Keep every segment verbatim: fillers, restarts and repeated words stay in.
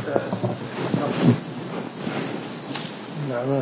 نعم.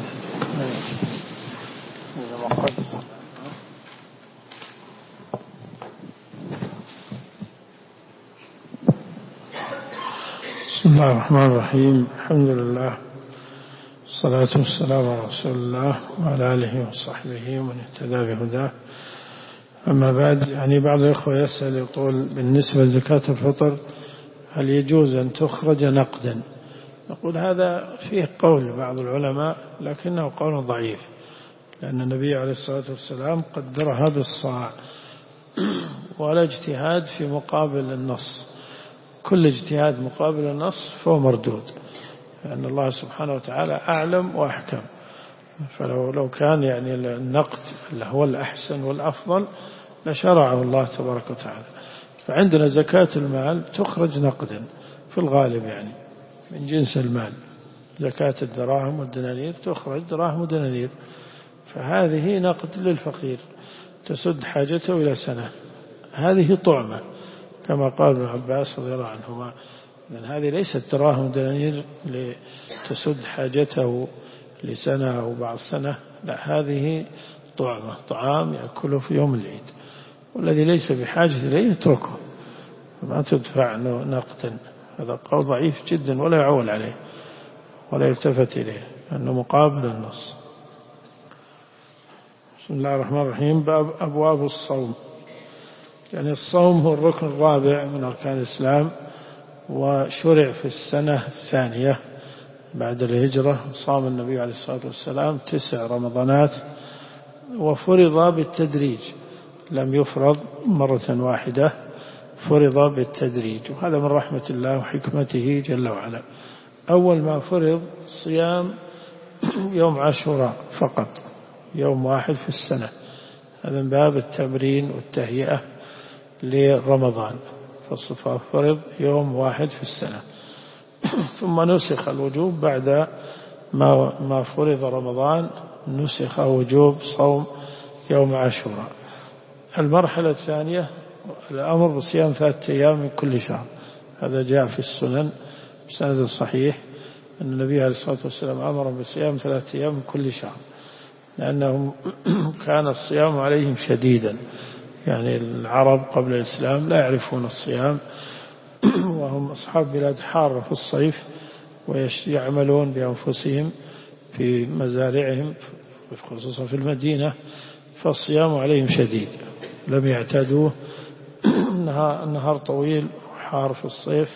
بسم الله الرحمن الرحيم. الحمد لله والصلاة والسلام على رسول الله وعلى آله وصحبه ومن اهتدى بهداه. أما بعد، يعني بعض الإخوة يسأل يقول بالنسبة لزكاة الفطر هل يجوز أن تخرج نقدا؟ نقول هذا فيه قول بعض العلماء لكنه قول ضعيف، لأن النبي عليه الصلاة والسلام قدرها بالصاع، ولا اجتهاد في مقابل النص. كل اجتهاد مقابل النص فهو مردود، لأن الله سبحانه وتعالى أعلم وأحكم. فلو لو كان يعني النقد اللي هو الأحسن والأفضل لشرعه الله تبارك وتعالى. فعندنا زكاة المال تخرج نقدا في الغالب، يعني من جنس المال. زكاة الدراهم والدنانير تخرج دراهم ودنانير، فهذه نقد للفقير تسد حاجته إلى سنة. هذه طعمة كما قال ابن عباس رضي الله عنهما، لأن هذه ليست دراهم ودنانير لتسد حاجته لسنة أو بعض سنة، لا، هذه طعمة، طعام يأكله في يوم العيد، والذي ليس بحاجة إليه يتركه، ما تدفع نقدا. هذا قول ضعيف جدا ولا يعول عليه ولا يلتفت إليه، لأنه مقابل النص. بسم الله الرحمن الرحيم. باب أبواب الصوم. يعني الصوم هو الركن الرابع من أركان الإسلام، وشرع في السنة الثانية بعد الهجرة. صام النبي عليه الصلاة والسلام تسع رمضانات، وفرض بالتدريج، لم يفرض مرة واحدة، فرض بالتدريج، وهذا من رحمة الله وحكمته جل وعلا. أول ما فرض صيام يوم عاشوراء فقط، يوم واحد في السنة، هذا من باب التمرين والتهيئة لرمضان، ففرض يوم واحد في السنة. ثم نسخ الوجوب بعد ما ما فرض رمضان، نسخ وجوب صوم يوم عاشوراء. المرحلة الثانية الأمر بصيام ثلاثة أيام من كل شهر، هذا جاء في السنن بسند صحيح أن النبي عليه الصلاة والسلام أمر بصيام ثلاثة أيام من كل شهر، لأنهم كان الصيام عليهم شديدا. يعني العرب قبل الإسلام لا يعرفون الصيام، وهم أصحاب بلاد حارة في الصيف، ويعملون بأنفسهم في مزارعهم خصوصا في المدينة، فالصيام عليهم شديد، لم يعتادوه. النهار طويل وحار في الصيف،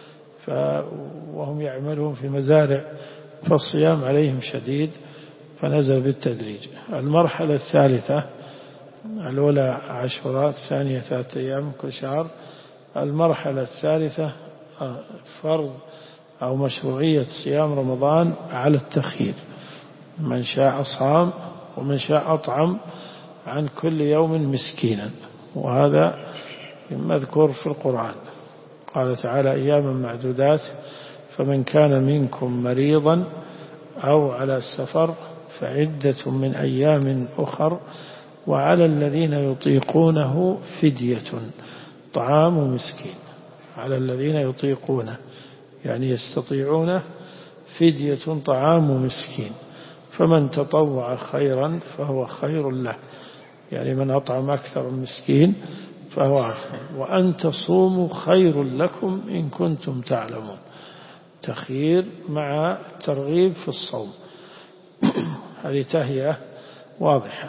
وهم يعملون في مزارع، فالصيام عليهم شديد، فنزل بالتدريج. المرحلة الثالثة، الأولى عشرات، الثانية ثلاثة أيام كل شهر. المرحلة الثالثة فرض أو مشروعية صيام رمضان على التخيير، من شاء صام ومن شاء أطعم عن كل يوم مسكينا، وهذا مذكور في القرآن. قال تعالى أياما معدودات، فمن كان منكم مريضا أو على السفر فعدة من أيام أخر، وعلى الذين يطيقونه فدية طعام مسكين. على الذين يطيقونه يعني يستطيعونه، فدية طعام مسكين، فمن تطوع خيرا فهو خير له، يعني من أطعم أكثر مسكين فهو أخير. وأن تصوموا خير لكم إن كنتم تعلمون، تخيير مع ترغيب في الصوم. هذه تهيئة واضحة،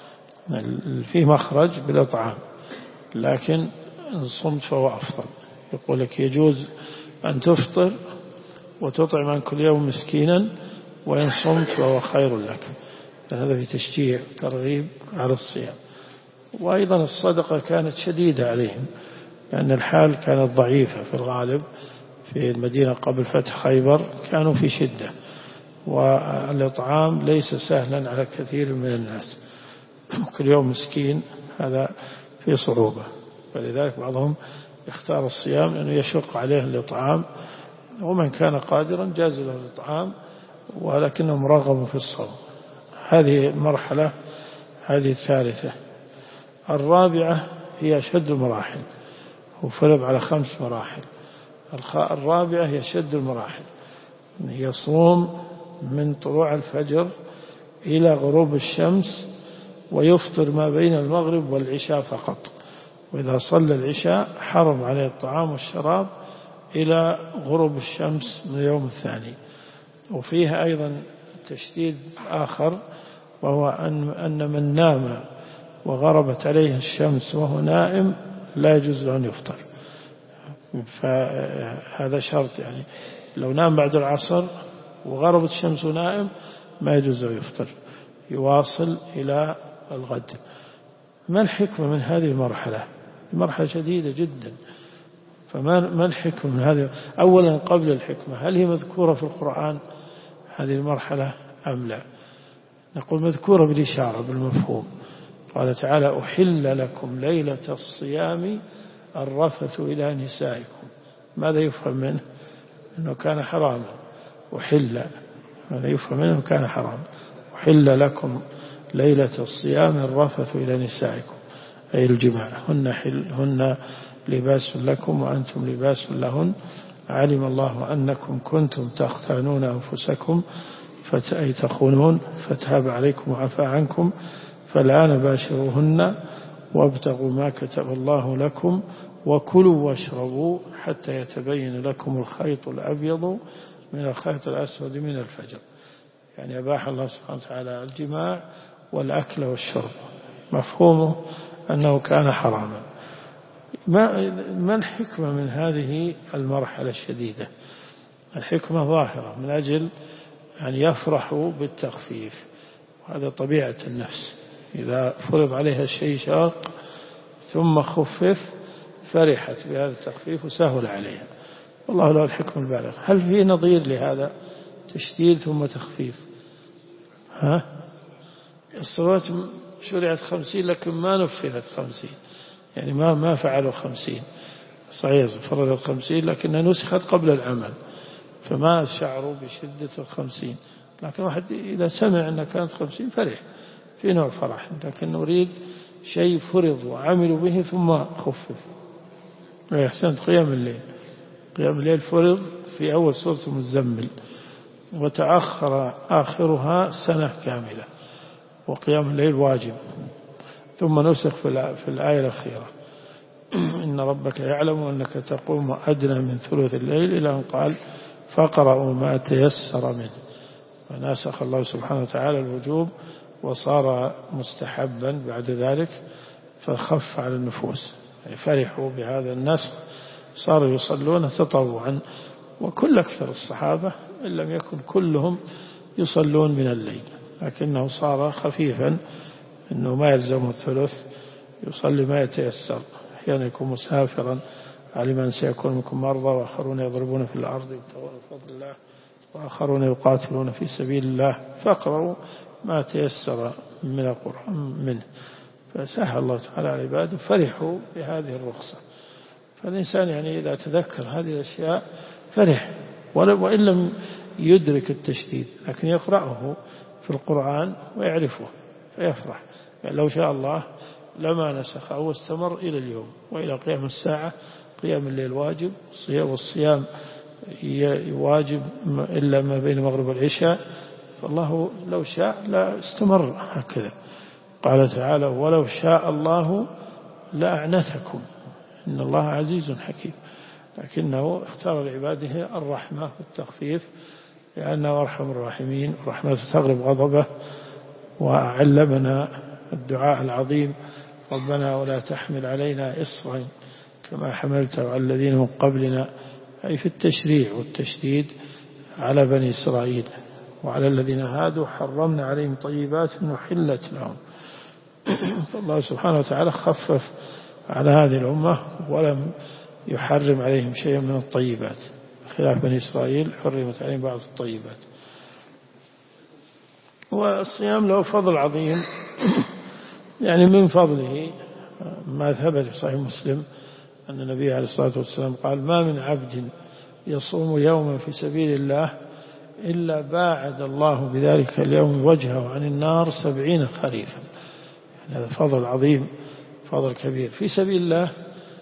في مخرج بالإطعام، لكن إن صمت فهو أفضل. يقول لك يجوز أن تفطر وتطعم عن كل يوم مسكينا، وإن صمت فهو خير لك. هذا في تشجيع ترغيب على الصيام. وأيضا الصدقة كانت شديدة عليهم، لأن الحال كانت ضعيفة في الغالب في المدينة قبل فتح خيبر، كانوا في شدة، والإطعام ليس سهلا على كثير من الناس. كل يوم مسكين هذا في صعوبة، فلذلك بعضهم يختار الصيام لأنه يشق عليه الإطعام، ومن كان قادرا جاز له الإطعام، ولكنهم رغبوا في الصوم. هذه المرحلة، هذه الثالثة. الرابعة هي أشد المراحل، وفرض على خمس مراحل. الرابعة هي أشد المراحل، يصوم من طلوع الفجر إلى غروب الشمس ويفطر ما بين المغرب والعشاء فقط، وإذا صلى العشاء حرم عليه الطعام والشراب إلى غروب الشمس من اليوم الثاني. وفيها أيضا تشديد آخر، وهو أن من نام وغربت عليه الشمس وهو نائم لا يجوز له أن يفطر. فهذا شرط، يعني لو نام بعد العصر وغربت الشمس نائم ما يجوز له يفطر، يواصل إلى الغد. ما الحكمة من هذه المرحلة؟ مرحلة شديدة جدا، فما الحكمة من هذه؟ أولا قبل الحكمة، هل هي مذكورة في القرآن هذه المرحلة أم لا؟ نقول مذكورة بالإشارة بالمفهوم. قال تعالى: أحل لكم ليلة الصيام الرفث إلى نسائكم. ماذا يفهم منه؟ أنه كان حراما. أحل، ماذا يفهم منه؟ كان حراما. أحل لكم ليلة الصيام الرفث إلى نسائكم، أي الجماع. هن, هن لباس لكم وأنتم لباس لهن، علم الله أنكم كنتم تختانون أنفسكم أي تخونون فتاب عليكم وعفى عنكم، فالآن باشروهن وابتغوا ما كتب الله لكم وكلوا واشربوا حتى يتبين لكم الخيط الأبيض من الخيط الأسود من الفجر. يعني أباح الله سبحانه وتعالى الجماع والأكل والشرب، مفهومه أنه كان حراما. ما, ما الحكمة من هذه المرحلة الشديدة؟ الحكمة ظاهرة، من أجل أن يفرحوا بالتخفيف، وهذا طبيعة النفس، إذا فرض عليها الشيء شاق ثم خفف فرحت بهذا التخفيف وسهل عليها، والله له الحكم البالغ. هل في نظير لهذا؟ تشديد ثم تخفيف. ها؟ الصلوات شرعت خمسين لكن ما نفذت خمسين، يعني ما ما فعلوا خمسين. صحيح فرض الخمسين لكنها نسخت قبل العمل، فما شعروا بشدة الخمسين. لكن واحد إذا سمع أنها كانت خمسين فرح، في نوع فرح، لكن نريد شيء فرض وعملوا به ثم خفف. أحسنت. قيام الليل، قيام الليل فرض في أول سورة المزمل وتأخر آخرها سنة كاملة، وقيام الليل واجب، ثم نسخ في الآية الأخيرة: إن ربك يعلم أنك تقوم أدنى من ثلث الليل، إلى أن قال: فقرأوا ما تيسر منه. فناسخ الله سبحانه وتعالى الوجوب وصار مستحبا بعد ذلك، فخف على النفوس، يعني فرحوا بهذا النسخ، صاروا يصلون تطوعا. وكل أكثر الصحابة إن لم يكن كلهم يصلون من الليل، لكنه صار خفيفا، إنه ما يلزم الثلث، يصلي ما يتيسر. أحيانا يكون مسافرا، علم أن سيكون منكم مرضى وآخرون يضربون في الأرض يبتغون فضل الله وآخرون يقاتلون في سبيل الله، فاقرأوا ما تيسر من القرآن منه. فسهل الله تعالى على عباده، فرحوا بهذه الرخصة. فالإنسان يعني إذا تذكر هذه الأشياء فرح، وإن لم يدرك التشديد، لكن يقرأه في القرآن ويعرفه فيفرح. يعني لو شاء الله لما نسخ أو استمر إلى اليوم وإلى قيام الساعة. قيام الليل واجب، والصيام واجب إلا ما بين المغرب والعشاء، فالله لو شاء لا استمر هكذا. قال تعالى: ولو شاء الله لأعنتكم إن الله عزيز حكيم. لكنه اختار لعباده الرحمة والتخفيف، لأنه أرحم الراحمين، رحمته تغلب غضبه. وعلمنا الدعاء العظيم: ربنا ولا تحمل علينا إصرا كما حملته على الذين من قبلنا، أي في التشريع والتشديد على بني إسرائيل. وعلى الذين هادوا حرمنا عليهم طيبات نحلت لهم. فالله سبحانه وتعالى خفف على هذه الأمة ولم يحرم عليهم شيئا من الطيبات، خلاف بني إسرائيل حرمت عليهم بعض الطيبات. والصيام له فضل عظيم، يعني من فضله ما ثبت في صحيح مسلم أن النبي عليه الصلاة والسلام قال: ما من عبد يصوم يوما في سبيل الله إلا باعد الله بذلك اليوم وجهه عن النار سبعين خريفا. يعني هذا فضل عظيم، فضل كبير في سبيل الله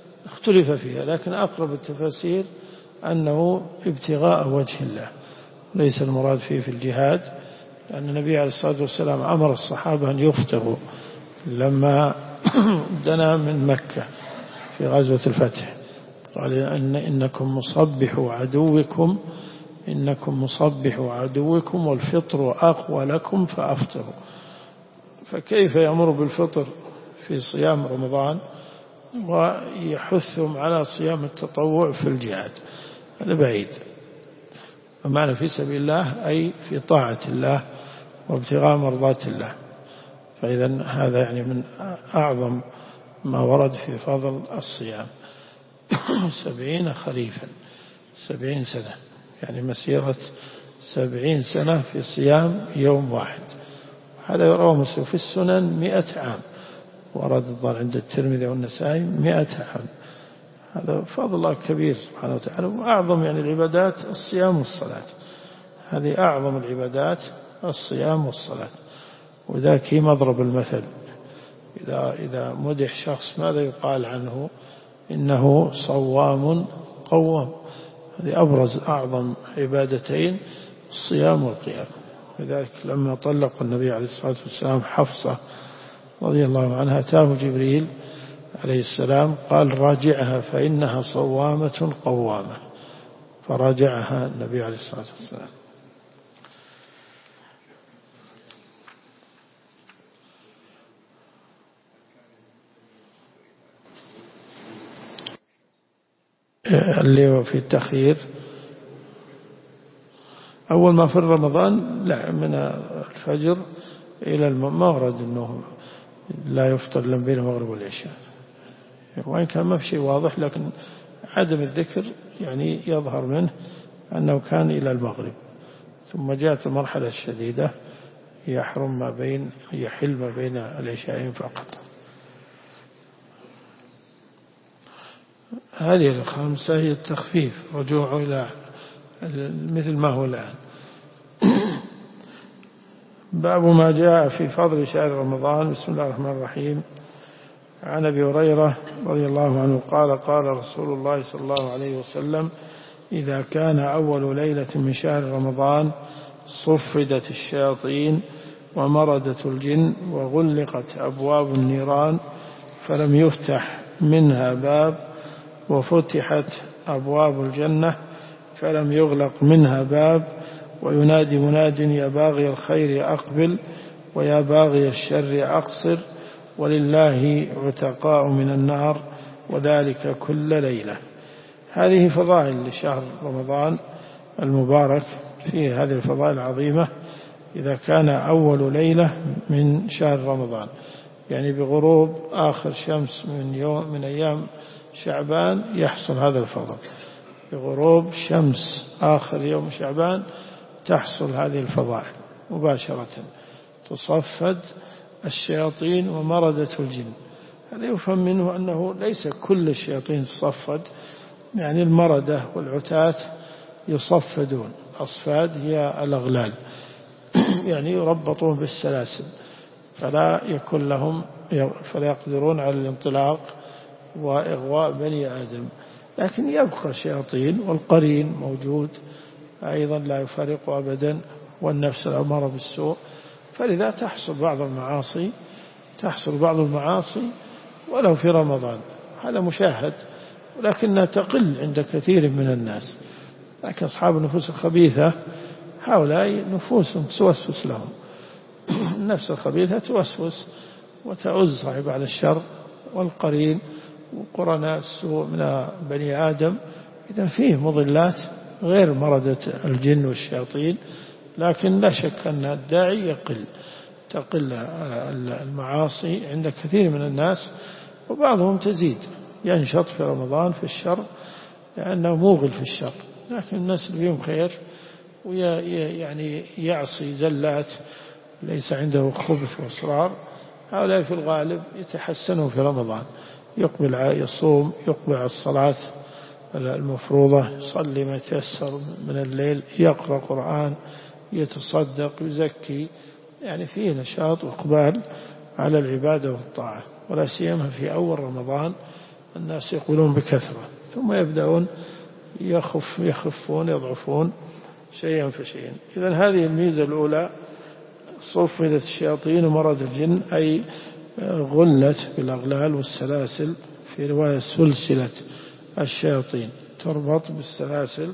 اختلف فيها، لكن أقرب التفاسير أنه ابتغاء وجه الله. ليس المراد فيه في الجهاد، لأن النبي عليه الصلاة والسلام أمر الصحابة أن يفطروا لما دنا من مكة في غزوة الفتح، قال إن إنكم مصبحوا عدوكم إنكم مصبحوا عدوكم والفطر أقوى لكم فأفطروا. فكيف يأمر بالفطر في صيام رمضان ويحثهم على صيام التطوع في الجهاد؟ هذا بعيد. فمعنى في سبيل الله أي في طاعة الله وابتغاء مرضات الله. فإذا هذا يعني من أعظم ما ورد في فضل الصيام. سبعين خريفا، سبعين سنة، يعني مسيرة سبعين سنة في صيام يوم واحد. هذا رواه مسلم في السنن مئة عام، ورد الظاهر عند الترمذي والنسائي مئة عام. هذا فضل الله كبير سبحانه وتعالى. وأعظم يعني العبادات الصيام والصلاة، هذه أعظم العبادات الصيام والصلاة. وذاك مضرب المثل، إذا إذا مدح شخص ماذا يقال عنه؟ إنه صوام قوام. هذه أبرز أعظم عبادتين الصيام والقيام. لذلك لما طلق النبي عليه الصلاة والسلام حفصة رضي الله عنها أتاه جبريل عليه السلام قال راجعها فإنها صوامة قوامة، فراجعها النبي عليه الصلاة والسلام. اللي هو في التخيير أول ما في رمضان لا من الفجر إلى المغرب أنه لا يفطر إلا بين المغرب والعشاء، وإن كان ما في شيء واضح، لكن عدم الذكر يعني يظهر منه أنه كان إلى المغرب. ثم جاءت المرحلة الشديدة يحرم ما بين يحل ما بين العشاءين فقط. هذه الخامسة هي التخفيف، رجوع إلى مثل ما هو الآن. باب ما جاء في فضل شهر رمضان. بسم الله الرحمن الرحيم. عن أبي هريرة رضي الله عنه قال قال رسول الله صلى الله عليه وسلم إذا كان أول ليلة من شهر رمضان صفدت الشياطين ومردت الجن وغلقت أبواب النيران فلم يفتح منها باب وفتحت أبواب الجنة فلم يغلق منها باب وينادي مناد يا باغي الخير أقبل ويا باغي الشر أقصر ولله عتقاء من النار وذلك كل ليلة. هذه فضائل لشهر رمضان المبارك، فيه هذه الفضائل العظيمة. إذا كان أول ليلة من شهر رمضان يعني بغروب آخر شمس من يوم من أيام شعبان يحصل هذا الفضل، بغروب شمس آخر يوم شعبان تحصل هذه الفضائل مباشرة، تصفد الشياطين ومردة الجن. هذا يفهم منه أنه ليس كل الشياطين تصفد، يعني المردة والعتاة يصفدون. أصفاد هي الأغلال يعني يربطون بالسلاسل فلا يكون لهم فلا يقدرون على الانطلاق وإغواء بني آدم. لكن يبقى الشياطين والقرين موجود أيضا لا يفارق أبدا، والنفس الأمارة بالسوء. فلذا تحصل بعض المعاصي تحصل بعض المعاصي ولو في رمضان، هذا مشاهد، ولكنها تقل عند كثير من الناس. لكن أصحاب النفوس الخبيثة هؤلاء نفوس توسوس لهم، النفس الخبيثة توسوس وتعز صاحب على الشر، والقرين وقرناء السوء من بني آدم. إذا فيه مضلات غير مردة الجن والشياطين، لكن لا شك أن الداعي يقل تقل المعاصي عند كثير من الناس، وبعضهم تزيد ينشط في رمضان في الشر لأنه موغل في الشر، لكن الناس اللي فيهم خير ويعني يعصي زلات ليس عنده خبث وإصرار، هؤلاء في الغالب يتحسنون في رمضان، يقبل يصوم يقبل على الصلاة المفروضة، يصلي ما يتيسر من الليل، يقرأ قرآن، يتصدق، يزكي، يعني فيه نشاط وإقبال على العبادة والطاعة. ولا سيما في أول رمضان الناس يقولون بكثرة، ثم يبدأون يخف يخفون يضعفون شيئا فشيئا. إذن هذه الميزة الأولى، صفدت الشياطين ومرض الجن، أي غلت بالأغلال والسلاسل، في رواية سلسلة الشياطين تربط بالسلاسل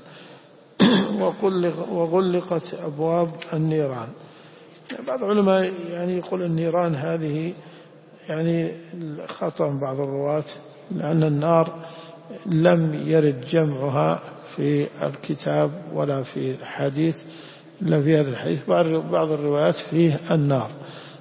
وغلقت أبواب النيران. بعض العلماء يعني يقول النيران هذه يعني خطأ بعض الرواة، لأن النار لم يرد جمعها في الكتاب ولا في الحديث، إلا في هذا الحديث بعض الروايات فيه النار،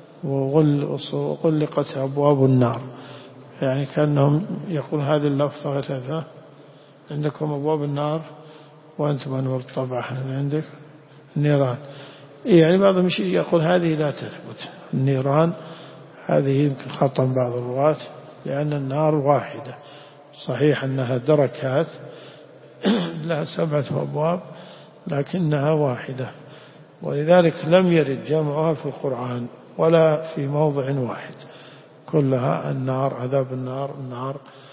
وغلقت أبواب النار، يعني كأنهم يقول هذه اللفظة عندكم أبواب النار وأنتم أنور الطبع عندك النيران. يعني بعضهم يقول هذه لا تثبت النيران، هذه يمكن خطأ بعض الرواة، لأن النار واحدة، صحيح أنها دركات لها سبعة أبواب لكنها واحدة، ولذلك لم يرد جمعها في القرآن ولا في موضع واحد، كلها النار، عذاب النار، النار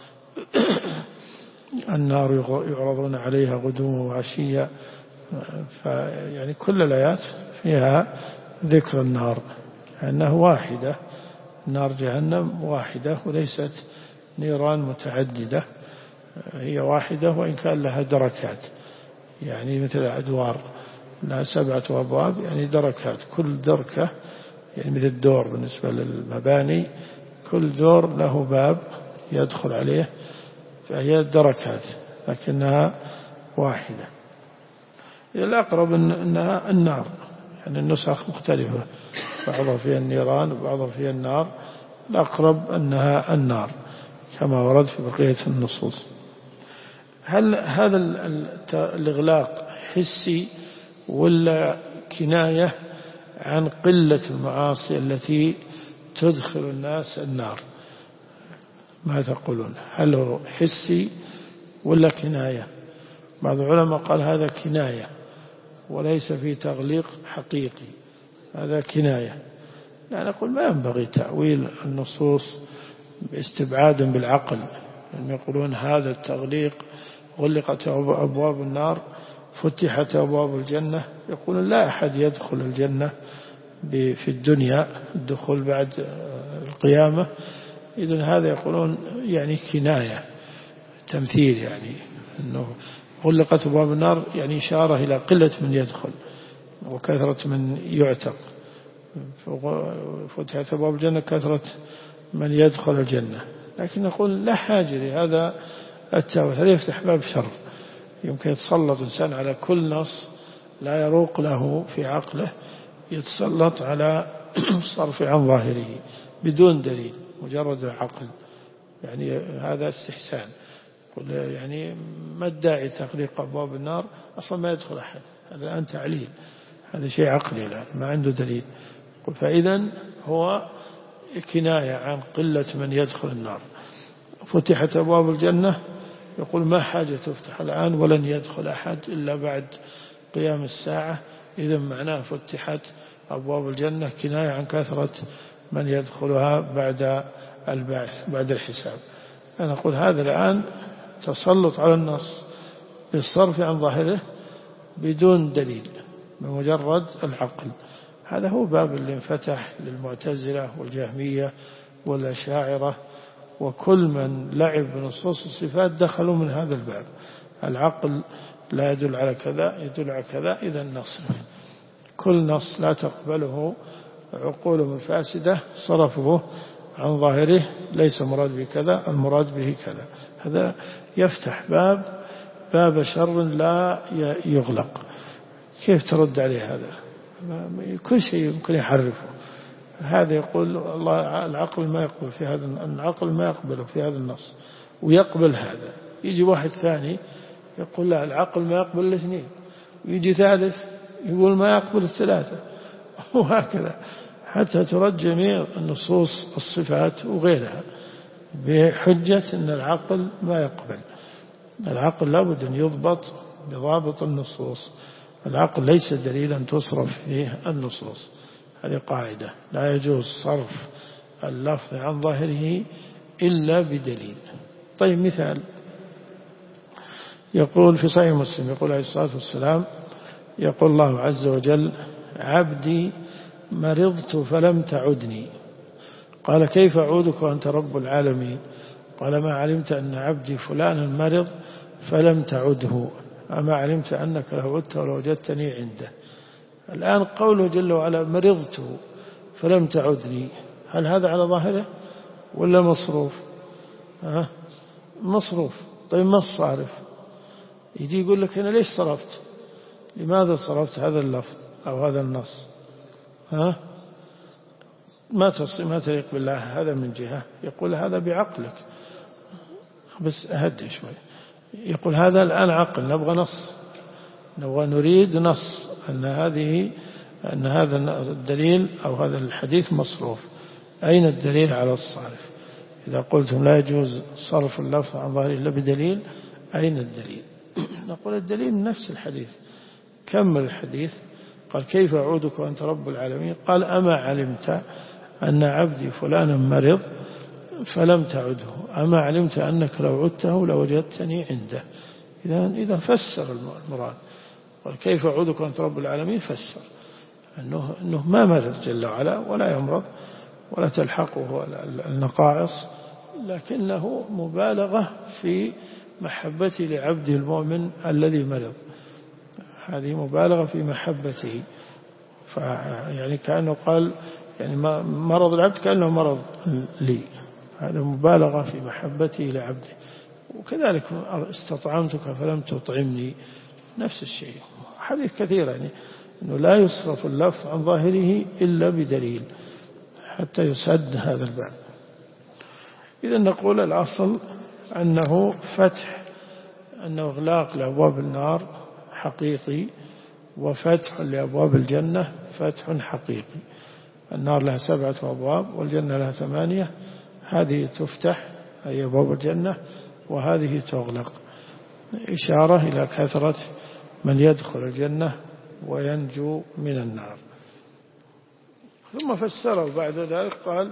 النار يعرضون عليها غدوا وعشيا، فيعني كل الآيات فيها ذكر النار أنها واحدة، نار جهنم واحدة وليست نيران متعددة، هي واحدة وإن كان لها دركات، يعني مثل أدوار لها سبعة أبواب، يعني دركات، كل دركة يعني مثل دور بالنسبة للمباني، كل دور له باب يدخل عليه، فهي دركات لكنها واحدة. الأقرب أنها النار، يعني النسخ مختلفة، بعضها فيها النيران وبعضها فيها النار، الأقرب أنها النار كما ورد في بقية النصوص. هل هذا الإغلاق حسي ولا كناية عن قلة المعاصي التي تدخل الناس النار؟ ما تقولون، هل هو حسي ولا كناية؟ بعض العلماء قال هذا كناية وليس في تغليق حقيقي، هذا كناية. يعني نقول ما ينبغي تأويل النصوص باستبعاد بالعقل، يعني يقولون هذا التغليق غلقت أبواب النار فتحت أبواب الجنة، يقولون لا أحد يدخل الجنة في الدنيا الدخول بعد القيامة، إذن هذا يقولون يعني كناية تمثيل، يعني أنه غلقت أبواب النار يعني إشارة إلى قلة من يدخل وكثرة من يعتق، فتحت أبواب الجنة كثرة من يدخل الجنة. لكن نقول لا حاجة لهذا التأويل، هذا يفتح باب شر، يمكن يتسلط إنسان على كل نص لا يروق له في عقله، يتسلط على الصرف عن ظاهره بدون دليل، مجرد العقل، يعني هذا استحسان. يعني ما الداعي تغليق أبواب النار، أصلا ما يدخل أحد، هذا الآن تعليل، هذا شيء عقلي الآن ما عنده دليل. فإذن هو كناية عن قلة من يدخل النار. فتحت أبواب الجنة، يقول ما حاجة تفتح الآن ولن يدخل أحد إلا بعد قيام الساعة، إذن معناه فتحت أبواب الجنة كناية عن كثرة من يدخلها بعد البعث بعد الحساب. أنا أقول هذا الآن تسلط على النص بالصرف عن ظاهره بدون دليل بمجرد العقل. هذا هو باب اللي انفتح للمعتزلة والجهمية والأشاعرة، وكل من لعب بنصوص الصفات دخلوا من هذا الباب. العقل لا يدل على كذا، يدل على كذا، إذا نصرف كل نص لا تقبله عقولهم الفاسدة صرفه عن ظاهره، ليس مراد به كذا، المراد به كذا. هذا يفتح باب باب شر لا يغلق. كيف ترد عليه هذا؟ كل شيء يمكن يحرفه. هذا يقول الله العقل ما يقبل في هذا، العقل ما يقبل في هذا النص، ويقبل هذا. يجي واحد ثاني يقول لا العقل ما يقبل الاثنين، ويجي ثالث يقول ما يقبل الثلاثة، وهكذا حتى ترد جميع النصوص الصفات وغيرها بحجة أن العقل ما يقبل. العقل لابد أن يضبط بضابط النصوص، العقل ليس دليلا تصرف فيه النصوص، هذه قاعدة، لا يجوز صرف اللفظ عن ظاهره إلا بدليل. طيب مثال، يقول في صحيح مسلم، يقول عليه الصلاة والسلام يقول الله عز وجل: عبدي مرضت فلم تعدني. قال: كيف أعودك وأنت رب العالمين؟ قال: ما علمت أن عبدي فلانا مرض فلم تعده، أما علمت أنك لو عدت ولوجدتني عنده. الآن قوله جل وعلا: مرضت فلم تعدني، هل هذا على ظاهره ولا مصروف؟ ها؟ مصروف. طيب ما الصارف؟ يجي يقول لك: أنا ليش صرفت؟ لماذا صرفت هذا اللفظ أو هذا النص؟ ها؟ ما تصي ما تليق بالله. هذا من جهة يقول هذا بعقلك، بس أهدي شوي. يقول هذا الآن عقل، نبغى نص، نبغى نريد نص أن هذه أن هذا الدليل أو هذا الحديث مصروف. أين الدليل على الصارف؟ إذا قلتم لا يجوز صرف اللفظ عن ظاهره إلا بدليل، أين الدليل؟ نقول الدليل من نفس الحديث. كمل الحديث. قال: كيف أعودك وأنت رب العالمين؟ قال: أما علمت أن عبدي فلانا مرض فلم تعده، أما علمت أنك لو عدته لوجدتني عنده. إذا إذا فسر المراد. قال: كيف أعودك وأنت رب العالمين؟ فسر أنه, أنه ما مرض جل وعلا ولا يمرض ولا تلحقه النقائص، لكنه مبالغة في محبته لعبده المؤمن الذي مرض. هذه مبالغة في محبته، يعني كأنه قال يعني مرض العبد كأنه مرض لي، هذا مبالغة في محبته لعبده. وكذلك استطعمتك فلم تطعمني، نفس الشيء. حديث كثير يعني أنه لا يصرف اللفظ عن ظاهره إلا بدليل حتى يسد هذا الباب. إذا نقول الأصل أنه فتح أنه إغلاق لأبواب النار حقيقي، وفتح لأبواب الجنة فتح حقيقي. النار لها سبعة أبواب والجنة لها ثمانية، هذه تفتح أي أبواب الجنة وهذه تغلق، إشارة إلى كثرة من يدخل الجنة وينجو من النار. ثم فسره بعد ذلك قال: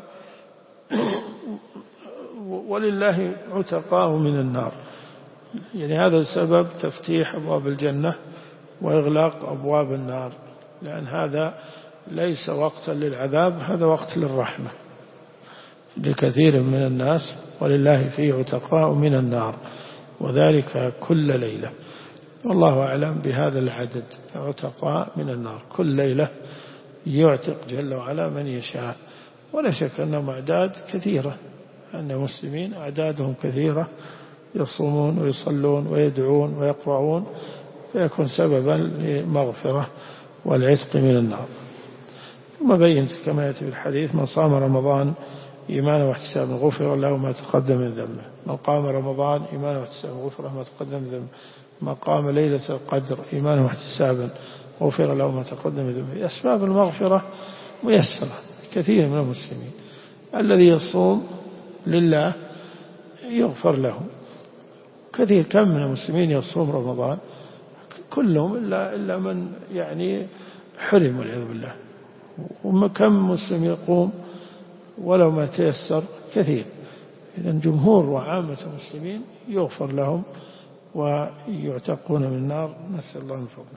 ولله عتقاء من النار. يعني هذا السبب تفتيح أبواب الجنة وإغلاق أبواب النار، لأن هذا ليس وقتا للعذاب، هذا وقت للرحمة لكثير من الناس. ولله فيه عتقاء من النار، وذلك كل ليلة. والله أعلم بهذا العدد، عتقاء من النار كل ليلة يعتق جل وعلا من يشاء. ولا شك أنهم أعداد كثيرة، أن المسلمين أعدادهم كثيرة، يصومون ويصلون ويدعون ويقرؤون، فيكون سببا لمغفرة والعتق من النار. ثم بين كما يأتي في الحديث: من صام رمضان إيمانا واحتسابا غفر له ما تقدم من ذنبه. من قام رمضان إيمانا واحتسابا غفر له ما تقدم من ذنبه. من قام ليلة القدر إيمانا واحتسابا غفر له ما تقدم من ذنبه. أسباب المغفرة ميسرة كثير من المسلمين. الذي يصوم لله يغفر له كثير. كم من المسلمين يصوم رمضان؟ كلهم إلا, إلا من يعني حرم والعياذ بالله. وكم مسلم يقوم ولو ما تيسر؟ كثير. إذن جمهور وعامة المسلمين يغفر لهم ويعتقون من النار، نسأل الله من فضله.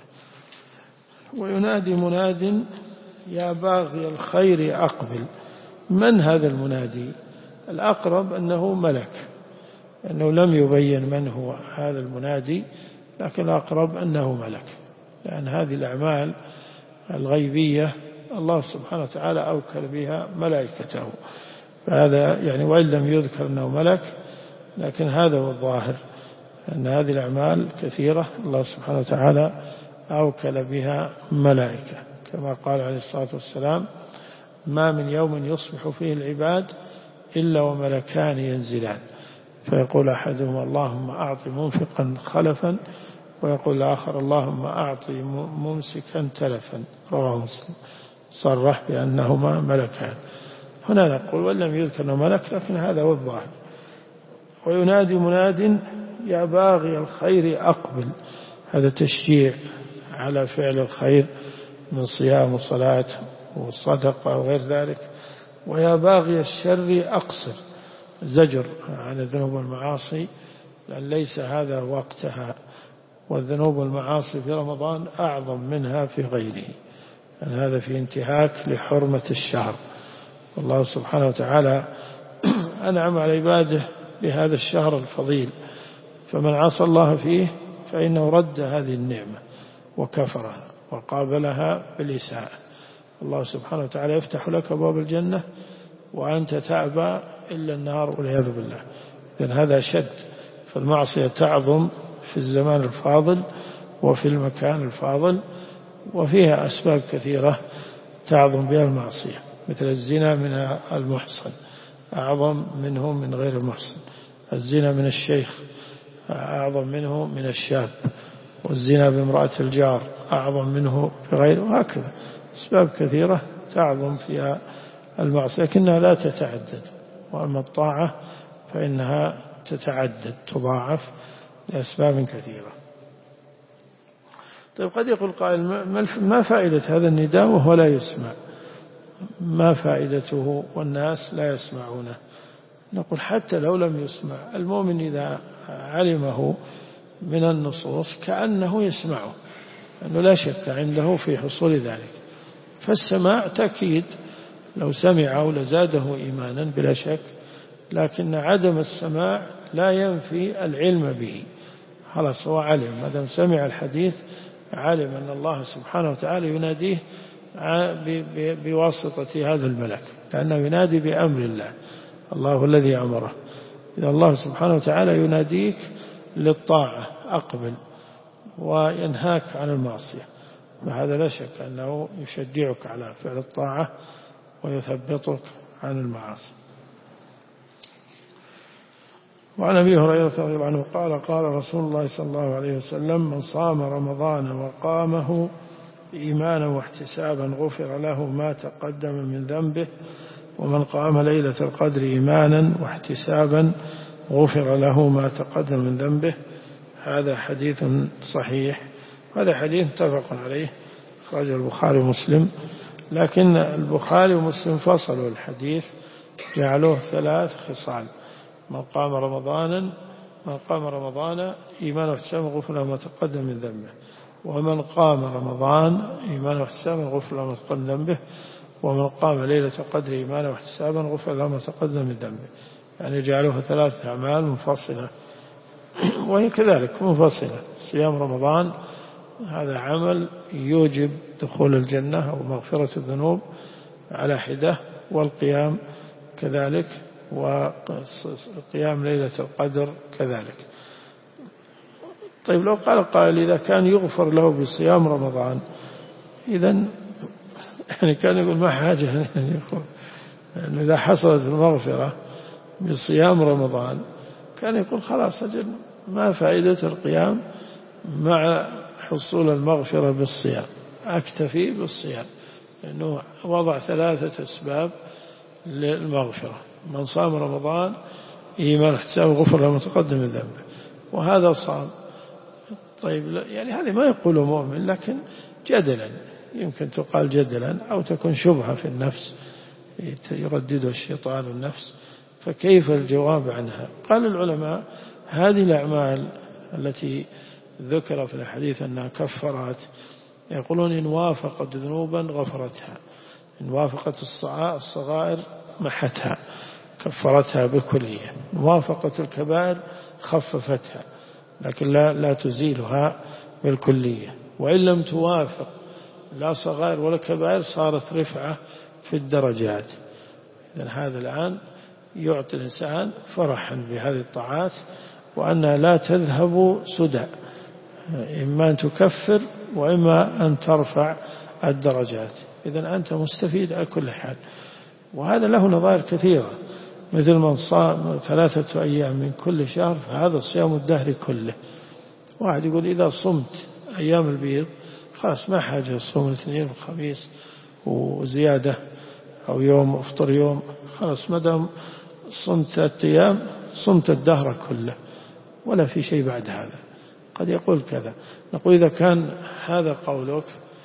وينادي مناد: يا باغي الخير أقبل. من هذا المنادي؟ الأقرب أنه ملك، أنه لم يبين من هو هذا المنادي، لكن الأقرب أنه ملك، لأن هذه الأعمال الغيبية الله سبحانه وتعالى أوكل بها ملائكته. فهذا يعني وإن لم يذكر أنه ملك، لكن هذا هو الظاهر، أن هذه الأعمال كثيرة الله سبحانه وتعالى أوكل بها ملائكة، كما قال عليه الصلاة والسلام: ما من يوم يصبح فيه العباد إلا وملكان ينزلان، فيقول أحدهما: اللهم أعط منفقا خلفا، ويقول الآخر: اللهم أعط ممسكا تلفا. رواه مسلم. صرح بأنهما ملكان. هنا نقول وإن لم يذكر ملك، لكن هذا هو الظاهر. وينادي مناد: يا باغي الخير أقبل. هذا تشجيع على فعل الخير من صيام وصلاة وصدقة وغير ذلك. ويا باغي الشر أقصر، زجر عن الذنوب والمعاصي، لأن ليس هذا وقتها. والذنوب والمعاصي في رمضان أعظم منها في غيره، يعني هذا في انتهاك لحرمة الشهر. والله سبحانه وتعالى أنعم على عباده بهذا الشهر الفضيل، فمن عصى الله فيه فإنه رد هذه النعمة وكفرها وقابلها بالإساءة. الله سبحانه وتعالى يفتح لك أبواب الجنة وأنت تأبى إلا النار والعياذ بالله. إذن هذا شد، فالمعصية تعظم في الزمان الفاضل وفي المكان الفاضل، وفيها أسباب كثيرة تعظم بها المعصية، مثل الزنا من المحصن أعظم منه من غير المحصن، الزنا من الشيخ أعظم منه من الشاب، والزنا بامرأة الجار أعظم منه في غيره، وهكذا أسباب كثيرة تعظم فيها المعصية لكنها لا تتعدد. وأما الطاعة فإنها تتعدد تضاعف لأسباب كثيرة. طيب قد يقول قائل ما فائدة هذا النداء وهو لا يسمع؟ ما فائدته والناس لا يسمعونه؟ نقول حتى لو لم يسمع، المؤمن إذا علمه من النصوص كأنه يسمعه، أنه لا شك عنده في حصول ذلك، فالسماع تأكيد لو سمعه لزاده إيمانا بلا شك، لكن عدم السماع لا ينفي العلم به. خلاص هو علم، ما دام سمع الحديث علم أن الله سبحانه وتعالى يناديه بواسطة هذا الملك، لأنه ينادي بأمر الله، الله الذي أمره. إذا الله سبحانه وتعالى يناديك للطاعة أقبل، وينهاك عن المعصية، فهذا لا شك أنه يشجعك على فعل الطاعة ويثبطك عن المعاصي. وعن أبي هريرة رضي الله عنه قال قال رسول الله صلى الله عليه وسلم من صام رمضان وقامه إيمانا واحتسابا غفر له ما تقدم من ذنبه، ومن قام ليلة القدر إيمانا واحتسابا غفر له ما تقدم من ذنبه. هذا حديث صحيح، هذا حديث متفق عليه، أخرجه البخاري ومسلم، لكن البخاري ومسلم فصلوا الحديث جعلوه ثلاث خصال: من قام رمضانا من قام رمضان إيمانا واحتسابا غفر له ما تقدم من ذنبه، ومن قام رمضان إيمانا واحتسابا غفر له ما تقدم من ذنبه، ومن قام ليلة القدر إيمانا واحتسابا غفر له ما تقدم من ذنبه. يعني جعلوها ثلاث أعمال منفصلة، وهي كذلك منفصلة. صيام رمضان هذا عمل يوجب دخول الجنة أو مغفرة الذنوب على حدة، والقيام كذلك، وقيام ليلة القدر كذلك. طيب لو قال قائل إذا كان يغفر له بصيام رمضان، إذن يعني كان يقول ما حاجة أن يغفر، يعني إذا حصلت المغفرة بصيام رمضان كان يقول خلاص أجل ما فائدة القيام مع حصول المغفرة بالصيام، أكتفي بالصيام، لأنه وضع ثلاثة أسباب للمغفرة: من صام رمضان إيمان واحتساب غفر له ما تقدم من ذنبه، وهذا صام. طيب يعني هذه ما يقوله مؤمن، لكن جدلا يمكن تقال جدلا أو تكون شبهة في النفس يرددها الشيطان النفس، فكيف الجواب عنها؟ قال العلماء هذه الأعمال التي ذكر في الحديث أنها كفرات، يقولون إن وافقت ذنوبا غفرتها، إن وافقت الصغائر محتها كفرتها بكلية، إن وافقت الكبائر خففتها لكن لا, لا تزيلها بالكلية، وإن لم توافق لا صغائر ولا كبائر صارت رفعة في الدرجات. إذن هذا الآن يعطي الإنسان فرحا بهذه الطاعات، وأنها لا تذهب سدى، إما أن تكفر وإما أن ترفع الدرجات. إذن أنت مستفيد على كل حال. وهذا له نظائر كثيرة، مثل من صام ثلاثة أيام من كل شهر فهذا صيام الدهر كله. واحد يقول إذا صمت أيام البيض خلاص ما حاجة صوم الاثنين والخميس وزيادة أو يوم أفطر يوم، خلاص مدام صمت ثلاثة أيام صمت الدهر كله ولا في شيء بعد هذا. قد يقول كذا، نقول إذا كان هذا قولك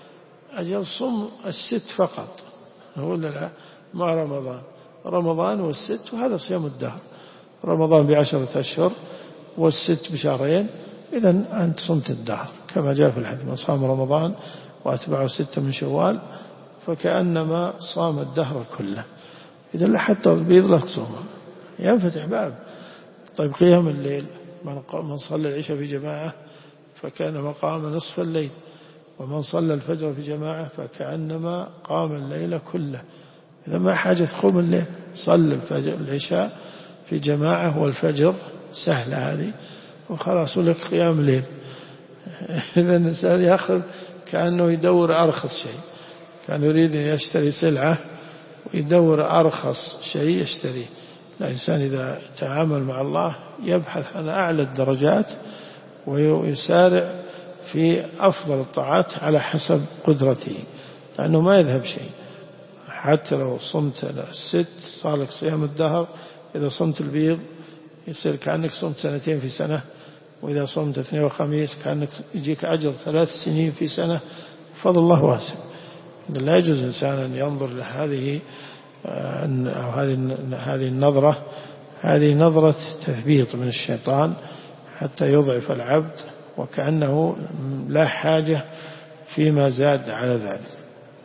أجل صم الست فقط، نقول لا مع رمضان، رمضان والست، وهذا صيام الدهر، رمضان بعشرة أشهر والست بشهرين، إذا أنت صمت الدهر كما جاء في الحديث: من صام رمضان وأتبعه ستة من شوال فكأنما صام الدهر كله. إذا لا حتى البيض لا تصومه، ينفتح باب. طيب قيام الليل، من صلى العشاء في جماعة فكأنما قام نصف الليل، ومن صلى الفجر في جماعة فكأنما قام الليل كله. إذا ما حاجة تقوم الليل، صلى الفجر العشاء في جماعة والفجر سهلة هذه وخلاص لك قيام الليل. إذا الإنسان يأخذ كأنه يدور أرخص شيء، كان يريد أن يشتري سلعة ويدور أرخص شيء يشتريه. الإنسان إذا تعامل مع الله يبحث عن أعلى الدرجات ويسارع في أفضل الطاعات على حسب قدرته، لأنه ما يذهب شيء. حتى لو صمت الست صار لك صيام الدهر، إذا صمت البيض يصير كأنك صمت سنتين في سنة، وإذا صمت اثنين وخميس كأنك يجيك أجر ثلاث سنين في سنة. فضل الله واسع. لا يجوز الإنسان أن ينظر لهذه أو هذه النظرة، هذه نظرة تثبيط من الشيطان حتى يضعف العبد وكأنه لا حاجة فيما زاد على ذلك.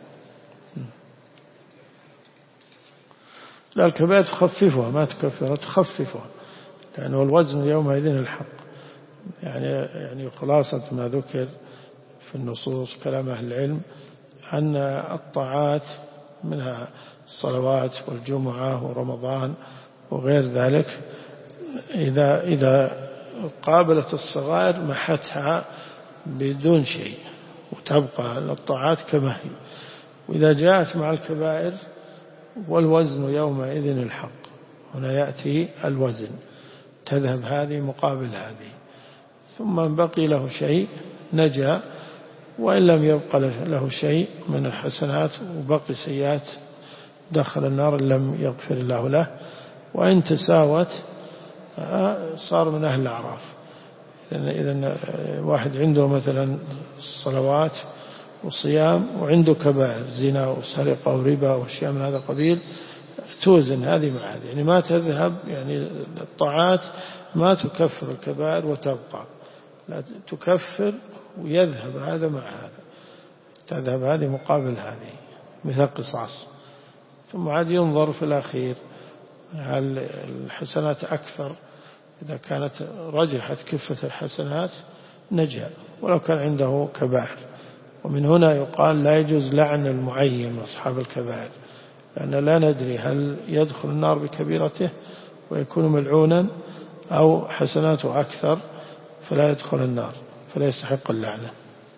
لا، الكبائر تخففها ما تكفرها، تخففها، لأنه الوزن يومئذ الحق. يعني يعني خلاصة ما ذكر في النصوص كلام أهل العلم أن الطاعات منها الصلوات والجمعة ورمضان وغير ذلك إذا إذا قابلت الصغائر محتها بدون شيء وتبقى الطاعات كما هي، وإذا جاءت مع الكبائر والوزن يومئذ الحق. هنا يأتي الوزن، تذهب هذه مقابل هذه، ثم بقي له شيء نجا، وإن لم يبقى له شيء من الحسنات وبقي سيئات دخل النار إن لم يغفر الله له. وإن تساوت صار من أهل الأعراف. إذن واحد عنده مثلا صلوات وصيام وعنده كبائر زنا وسرقة وربا وأشياء من هذا القبيل، توزن هذه مع هذه، يعني ما تذهب، يعني الطاعات ما تكفر الكبائر وتبقى، لا تكفر ويذهب هذا مع هذا، تذهب هذه مقابل هذه مثل قصاص. ثم عاد ينظر في الأخير هل الحسنات أكثر، إذا كانت رجحت كفة الحسنات نجا ولو كان عنده كبائر. ومن هنا يقال لا يجوز لعن المعين أصحاب الكبائر، لأن لا ندري هل يدخل النار بكبيرته ويكون ملعونا أو حسناته أكثر فلا يدخل النار فلا يستحق اللعنة.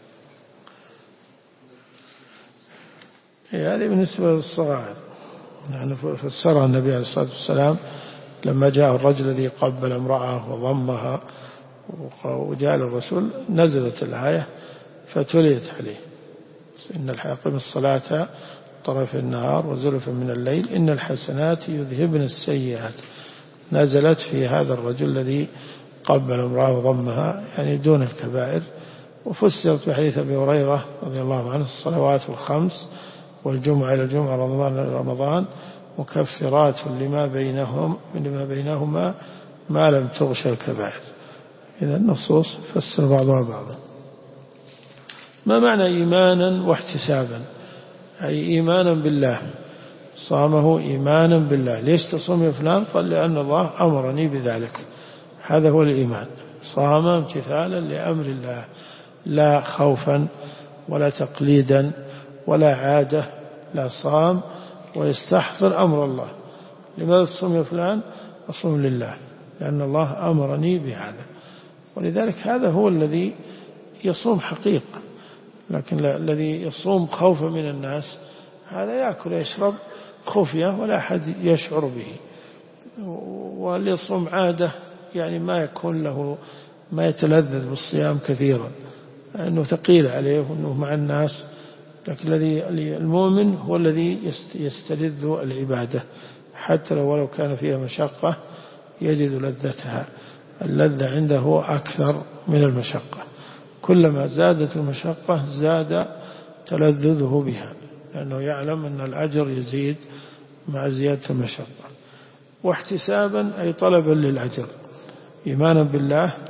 هذه بالنسبة للصغائر. يعني فسرها النبي عليه الصلاة والسلام لما جاء الرجل الذي قبل امرأة وضمها وجاء الرسول نزلت الآية فتليت عليه: إن الحاقم الصلاة طرف النهار وزلفا من الليل إن الحسنات يذهبن السيئات. نزلت في هذا الرجل الذي قبل امرأة وضمها، يعني دون الكبائر. وفسرت بحديث أبي هريرة رضي الله عنه: الصلوات الخمس والجمعة إلى الجمعة رمضان إلى رمضان مكفرات لما بينهم لما بينهما ما لم تغش الكبائر. إذا النصوص فسر بعضها بعضا. ما معنى إيمانا واحتسابا؟ أي إيمانا بالله، صامه إيمانا بالله. ليش تصوم يا فلان؟ قال: لأن الله أمرني بذلك. هذا هو الإيمان، صام امتثالا لأمر الله، لا خوفا ولا تقليدا ولا عادة، لا، صام ويستحضر أمر الله. لماذا تصوم يا فلان؟ أصوم لله لأن الله أمرني بهذا. ولذلك هذا هو الذي يصوم حقيقة. لكن الذي يصوم خوفا من الناس هذا يأكل يشرب خفية ولا أحد يشعر به. واللي يصوم عادة يعني ما يكون له ما يتلذذ بالصيام كثيرا لأنه ثقيل عليه وأنه مع الناس. لكن الذي المؤمن هو الذي يستلذ العبادة حتى لو ولو كان فيها مشقة يجد لذتها. اللذة عنده أكثر من المشقة، كلما زادت المشقة زاد تلذذه بها، لأنه يعلم أن الأجر يزيد مع زيادة المشقة. واحتسابا أي طلبا للأجر، إيمانا بالله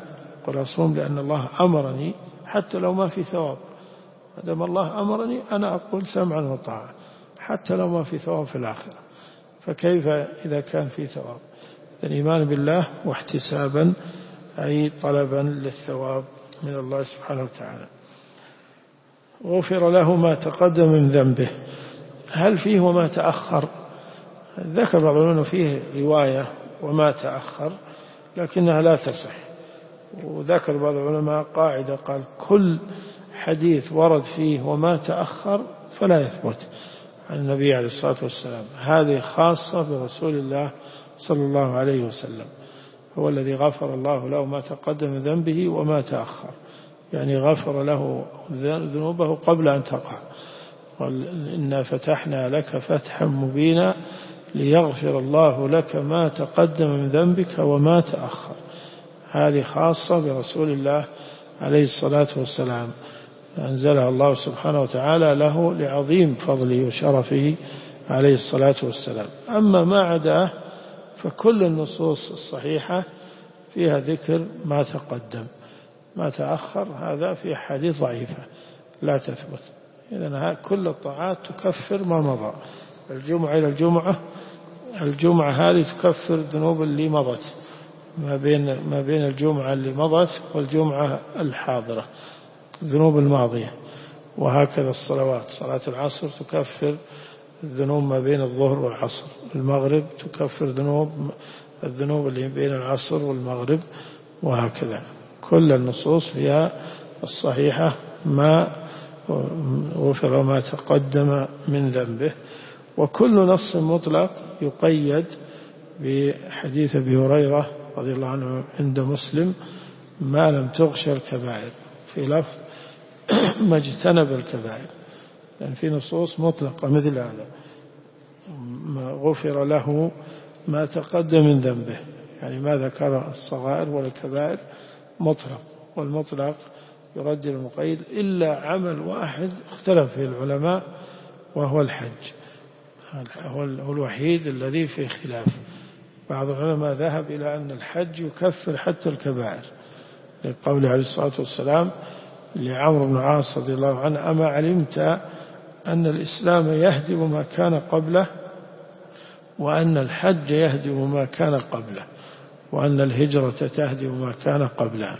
أقول أصوم لأن الله أمرني حتى لو ما في ثواب، ما دام الله أمرني أنا أقول سمعا وطاعة حتى لو ما في ثواب في الآخرة، فكيف إذا كان في ثواب؟ الإيمان بالله واحتسابا أي طلبا للثواب من الله سبحانه وتعالى. غفر له ما تقدم من ذنبه. هل فيه وما تأخر؟ ذكر بعض العلماء فيه رواية وما تأخر لكنها لا تصح، وذكر بعض العلماء قاعدة قال كل حديث ورد فيه وما تأخر فلا يثبت عن النبي عليه الصلاة والسلام، هذه خاصة برسول الله صلى الله عليه وسلم، هو الذي غفر الله له ما تقدم من ذنبه وما تأخر، يعني غفر له ذنوبه قبل أن تقع. قال إنا فتحنا لك فتحا مبينا ليغفر الله لك ما تقدم من ذنبك وما تأخر، هذه خاصة برسول الله عليه الصلاة والسلام، أنزلها الله سبحانه وتعالى له لعظيم فضله وشرفه عليه الصلاة والسلام. أما ما عداه فكل النصوص الصحيحة فيها ذكر ما تقدم، ما تأخر هذا في حديث ضعيفة لا تثبت. إذن كل الطاعات تكفر ما مضى، الجمعة إلى الجمعة، الجمعة هذه تكفر الذنوب اللي مضت ما بين ما بين الجمعة اللي مضت والجمعة الحاضرة، الذنوب الماضية، وهكذا الصلوات، صلاة العصر تكفر الذنوب ما بين الظهر والعصر، المغرب تكفر ذنوب الذنوب اللي بين العصر والمغرب، وهكذا كل النصوص فيها الصحيحة ما غفر ما تقدم من ذنبه. وكل نص مطلق يقيد بحديث أبي هريرة رضي الله عنه عند مسلم ما لم تغشى الكبائر، في لفظ ما اجتنب الكبائر، لأن في نصوص مطلقة مثل هذا ما غفر له ما تقدم من ذنبه، يعني ما ذكر الصغائر ولا الكبائر مطلق، والمطلق يرد المقيد إلا عمل واحد اختلف فيه العلماء وهو الحج، هو الوحيد الذي فيه خلاف. بعض العلماء ذهب إلى أن الحج يكفر حتى الكبائر، لقول عليه الصلاة والسلام لعمرو بن العاص رضي الله عنه أما علمت أن الإسلام يهدم ما كان قبله وأن الحج يهدم ما كان قبله وأن الهجرة تهدم ما كان قبلها،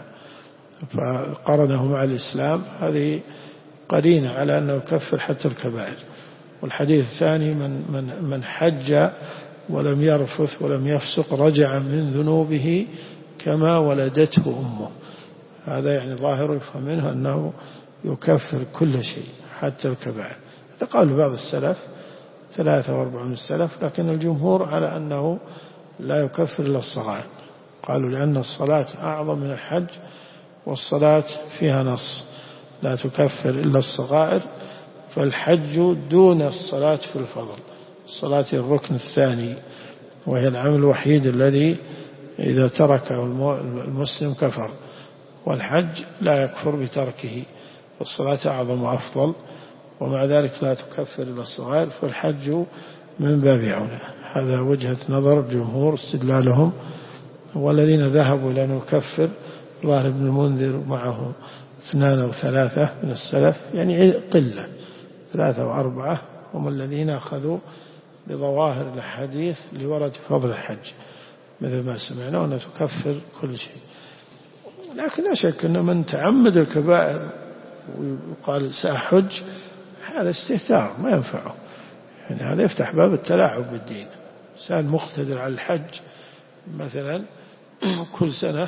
فقرنه مع الإسلام، هذه قرينة على أنه يكفر حتى الكبائر. والحديث الثاني من, من, من حج ولم يرفث ولم يفسق رجع من ذنوبه كما ولدته أمه، هذا يعني ظاهر يفهم منه أنه يكفر كل شيء حتى الكبائر. هذا قال بعض السلف ثلاثة واربعة من السلف، لكن الجمهور على أنه لا يكفر إلا الصغائر، قالوا لأن الصلاة أعظم من الحج والصلاة فيها نص لا تكفر إلا الصغائر، فالحج دون الصلاة في الفضل، الصلاة الركن الثاني وهي العمل الوحيد الذي إذا تركه المسلم كفر، والحج لا يكفر بتركه، والصلاة أعظم وأفضل، ومع ذلك لا تكفر إلا الصغائر، فالحج من باب أولى. هذا وجهة نظر جمهور استدلالهم، والذين ذهبوا إلى أن يكفر ظاهر ابن المنذر معه اثنان أو ثلاثة من السلف، يعني قلة ثلاثة وأربعة هم الذين أخذوا بظواهر الحديث لورد فضل الحج، مثل ما سمعنا وأنها تكفر كل شيء. لكن لا شك أن من تعمد الكبائر وقال سأحج هذا استهتار ما ينفعه، يعني هذا يفتح باب التلاعب بالدين. إنسان مقتدر على الحج مثلا كل سنة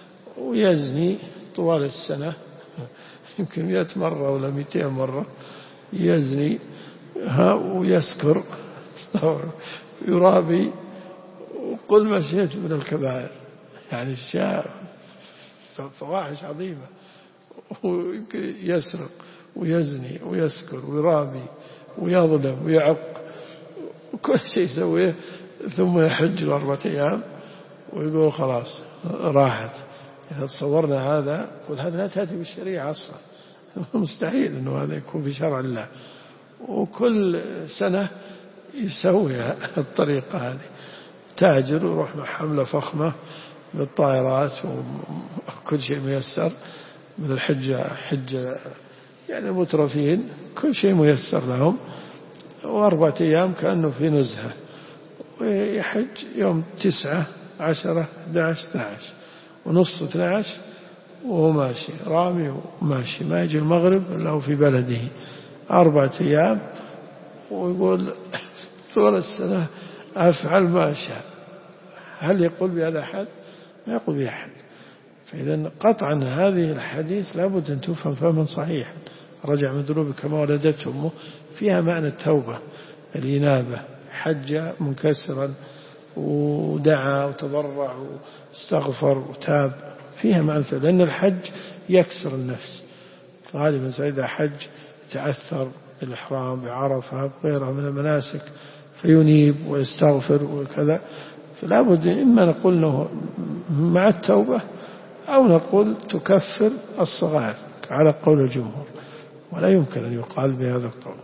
ويزني طوال السنة يمكن مئة مرة ولا مئتين مرة يزني ها ويسكر يرابي وقل ما شئت من الكبائر، يعني الشاء فواحش عظيمة، ويمكن يسرق ويزني ويسكر ويرابي ويظلم ويعق وكل شيء يسويه، ثم يحج لأربعة أيام ويقول خلاص راحت. إذا تصورنا هذا قل هذا لا تأتي بالشريعة أصلا، مستحيل أنه هذا يكون في شرع الله، وكل سنة يسوي الطريقة هذه، تاجر ويروح مع حملة فخمة بالطائرات وكل شيء ميسر، مثل حجة حجة يعني المترفين كل شيء ميسر لهم، وأربعة أيام كأنه في نزهة، ويحج يوم تسعة عشرة أحد عشر اثنا عشر ونصف اثنا عشر وهو ماشي رامي وماشي، ما يجي المغرب إلا هو في بلده أربعة أيام، ويقول طول السنة أفعل ما أشاء. هل يقول بهذا أحد؟ ما يقول به أحد. فإذا قطعا هذه الحديث لابد أن تفهم فهما صحيحا. رجع من ذنوبه كما ولدته أمه، فيها معنى التوبة الإنابة، حج منكسرا ودعا وتضرع واستغفر وتاب، فيها معنى، لأن الحج يكسر النفس غالبا. إذا حج يتأثر بالإحرام بعرفة وغيرها من المناسك فينيب ويستغفر وكذا، فلا بد إما نقول أنه مع التوبة أو نقول تكفر الصغائر على قول الجمهور، ولا يمكن أن يقال بهذا القول.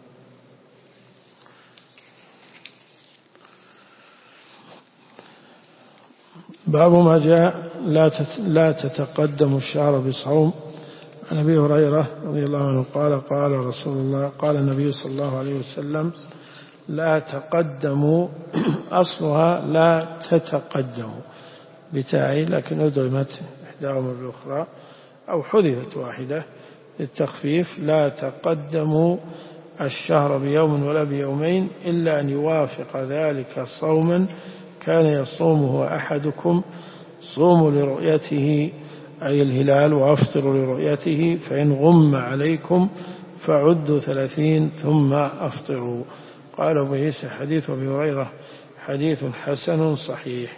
باب ما جاء لا تتقدم الشهر بصوم. عن أبي هريرة رضي الله عنه قال قال رسول الله قال النبي صلى الله عليه وسلم لا تقدموا، أصلها لا تتقدموا بتاعي، لكن أدغمت إحداهما بالأخرى أو حذفت واحدة للتخفيف. لا تقدموا الشهر بيوم ولا بيومين إلا أن يوافق ذلك صوما كان يصومه أحدكم، صوموا لرؤيته أي الهلال وأفطروا لرؤيته، فإن غم عليكم فعدوا ثلاثين ثم أفطروا. قال أبو عيسى حديث أبي هريرة حديث حسن صحيح.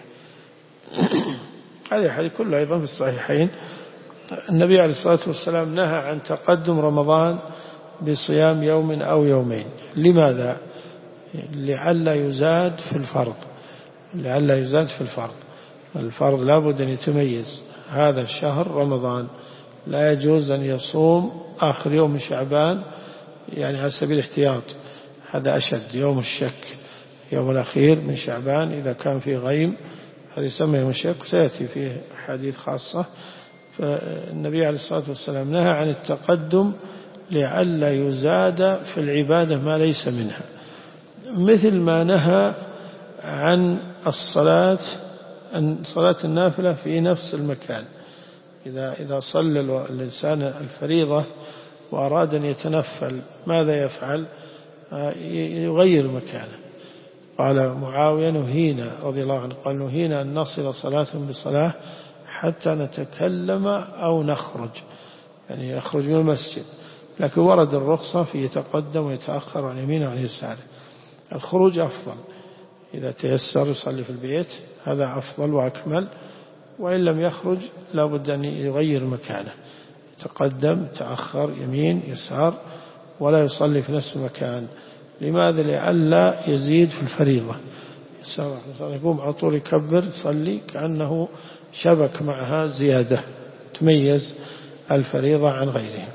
هذه الحديث كلها أيضا في الصحيحين. النبي عليه الصلاة والسلام نهى عن تقدم رمضان بصيام يوم أو يومين. لماذا؟ لعل يزاد في الفرض، لعل يزاد في الفرض. الفرض لا بد أن يتميز. هذا الشهر رمضان لا يجوز أن يصوم آخر يوم من شعبان يعني على سبيل الاحتياط، هذا أشد. يوم الشك، يوم الأخير من شعبان إذا كان فيه غيم، هذا يسمى يوم الشك، سيأتي فيه حديث خاصة. فالنبي عليه الصلاة والسلام نهى عن التقدم لعل يزاد في العبادة ما ليس منها، مثل ما نهى عن الصلاة عن صلاة النافلة في نفس المكان. إذا إذا صلى الإنسان الفريضة وأراد أن يتنفل ماذا يفعل؟ يغير مكانه. قال معاوية نهينا رضي الله عنه قال نهينا أن نصل صلاة بصلاة حتى نتكلم أو نخرج، يعني يخرج من المسجد، لكن ورد الرخصة في يتقدم ويتأخر عن يمينه وعن يساره. الخروج أفضل، إذا تيسر يصلي في البيت هذا أفضل وأكمل، وإن لم يخرج لا بد أن يغير مكانه، يتقدم تأخر يمين يسار ولا يصلي في نفس المكان. لماذا؟ لئلا يزيد في الفريضة، يقوم على طول يكبر يصلي كأنه شبك معها زيادة تميز الفريضة عن غيرها.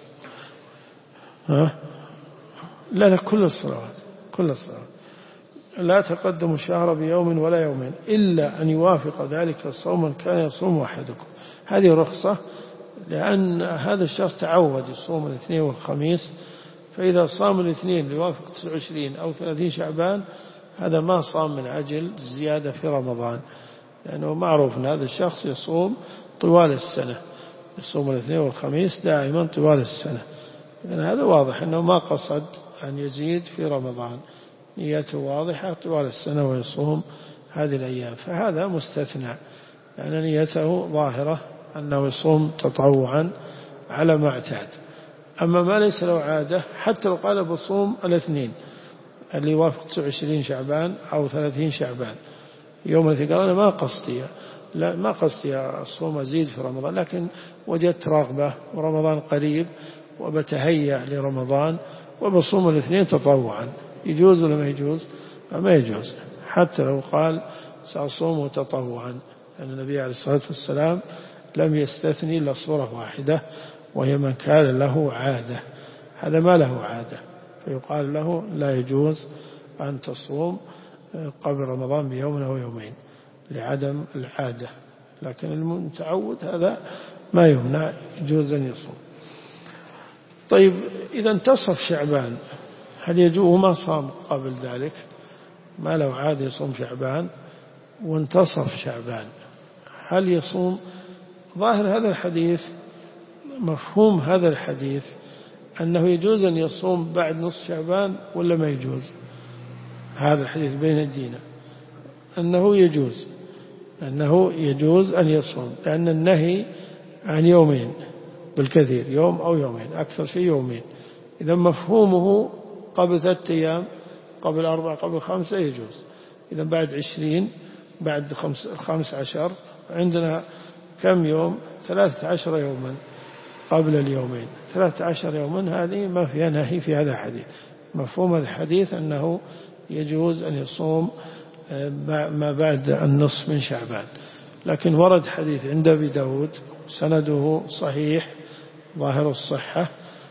ها؟ لا لا كل الصلوات كل الصلوات. لا تقدموا الشهر بيوم ولا يومين إلا أن يوافق ذلك صوما كان يصوم أحدكم. هذه رخصة، لأن هذا الشهر تعود يصوم الاثنين والخميس، فإذا صام الاثنين ليوافق تسعة وعشرين أو ثلاثين شعبان هذا ما صام من أجل زيادة في رمضان، لأنه معروف أن هذا الشخص يصوم طوال السنة، يصوم الاثنين والخميس دائما طوال السنة. إذن هذا واضح أنه ما قصد أن يزيد في رمضان، نيته واضحة طوال السنة ويصوم هذه الأيام، فهذا مستثنى، لأن نيته ظاهرة أنه يصوم تطوعا على ما اعتاد. أما ما ليس له عادة، حتى لو قال بصوم الاثنين اللي يوافق تسعة وعشرين شعبان أو ثلاثين شعبان يوم الاثنين، قال أنا ما قصدي لا ما قصدي الصوم أزيد في رمضان، لكن وجدت رغبة ورمضان قريب وبتهيأ لرمضان وبصوم الاثنين تطوعا، يجوز ولا ما يجوز؟ ما يجوز حتى لو قال سأصوم تطوعا، لأن النبي عليه الصلاة والسلام لم يستثني إلا صورة واحدة وهي من كان له عادة، هذا ما له عادة فيقال له لا يجوز أن تصوم قبل رمضان بيوم أو يومين. لعدم العادة، لكن المتعود هذا ما يمنع، يجوز أن يصوم. طيب إذا انتصف شعبان هل يجوز؟ ما صام قبل ذلك، ما لو عاد يصوم شعبان وانتصف شعبان، هل يصوم؟ ظاهر هذا الحديث، مفهوم هذا الحديث أنه يجوز أن يصوم بعد نصف شعبان ولا ما يجوز؟ هذا الحديث بين الدين أنه يجوز، أنه يجوز أن يصوم، لأن النهي عن يومين بالكثير، يوم أو يومين، أكثر شيء يومين. إذا مفهومه قبل ثلاثة أيام، قبل أربعة، قبل خمسة يجوز. إذا بعد عشرين، بعد خمس, خمس عشر، عندنا كم يوم؟ ثلاثة عشر يوما قبل اليومين، ثلاثة عشر يوما، هذه ما فيها نهي في هذا الحديث. مفهوم الحديث أنه يجوز أن يصوم ما بعد النصف من شعبان. لكن ورد حديث عند أبي داود سنده صحيح ظاهر الصحة،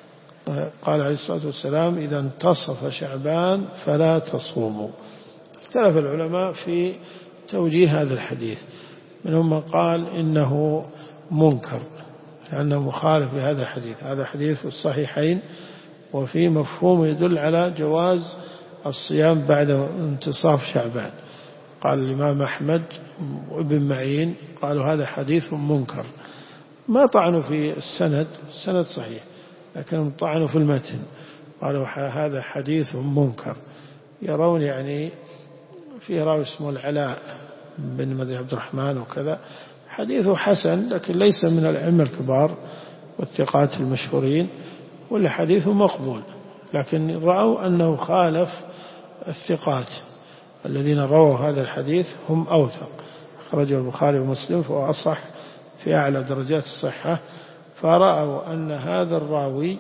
قال عليه الصلاة والسلام: إذا انتصف شعبان فلا تصوموا. اختلف العلماء في توجيه هذا الحديث، منهم من قال إنه منكر لأنه مخالف لهذا الحديث، هذا حديث في الصحيحين وفي مفهوم يدل على جواز الصيام بعد انتصاف شعبان. قال الإمام أحمد وابن معين قالوا هذا حديث منكر، ما طعنوا في السند، السند صحيح، لكنهم طعنوا في المتن، قالوا هذا حديث منكر. يرون يعني فيه راوي اسمه العلاء بن مدري عبد الرحمن وكذا، حديثه حسن لكن ليس من الأئمة الكبار والثقات المشهورين، ولا حديثه مقبول، لكن رأوا أنه خالف الثقات الذين رووا هذا الحديث، هم أوثق، أخرجه البخاري ومسلم فهو أصح في أعلى درجات الصحة، فرأوا أن هذا الراوي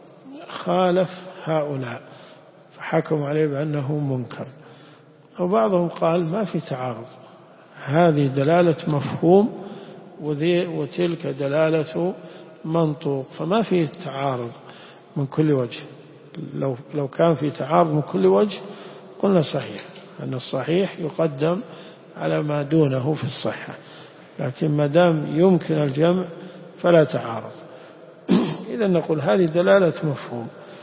خالف هؤلاء فحكموا عليه بأنه منكر. وبعضهم قال ما في تعارض، هذه دلالة مفهوم وذي وتلك دلالة منطوق، فما في تعارض من كل وجه. لو لو كان في تعارض من كل وجه قلنا صحيح، أن الصحيح يقدم على ما دونه في الصحة، لكن ما دام يمكن الجمع فلا تعارض. إذا نقول هذه دلالة مفهوم،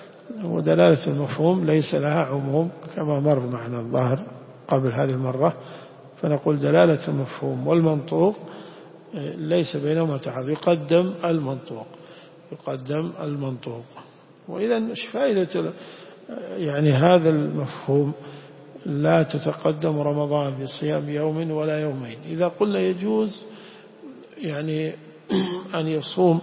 ودلالة المفهوم ليس لها عموم كما مر معنا الظاهر قبل هذه المرة، فنقول دلالة المفهوم والمنطوق ليس بينهما تعارض، يقدم المنطوق، يقدم المنطوق. وإذا ايش فائدة يعني هذا المفهوم لا تتقدم رمضان بصيام يوم ولا يومين؟ إذا قلنا يجوز يعني أن يصوم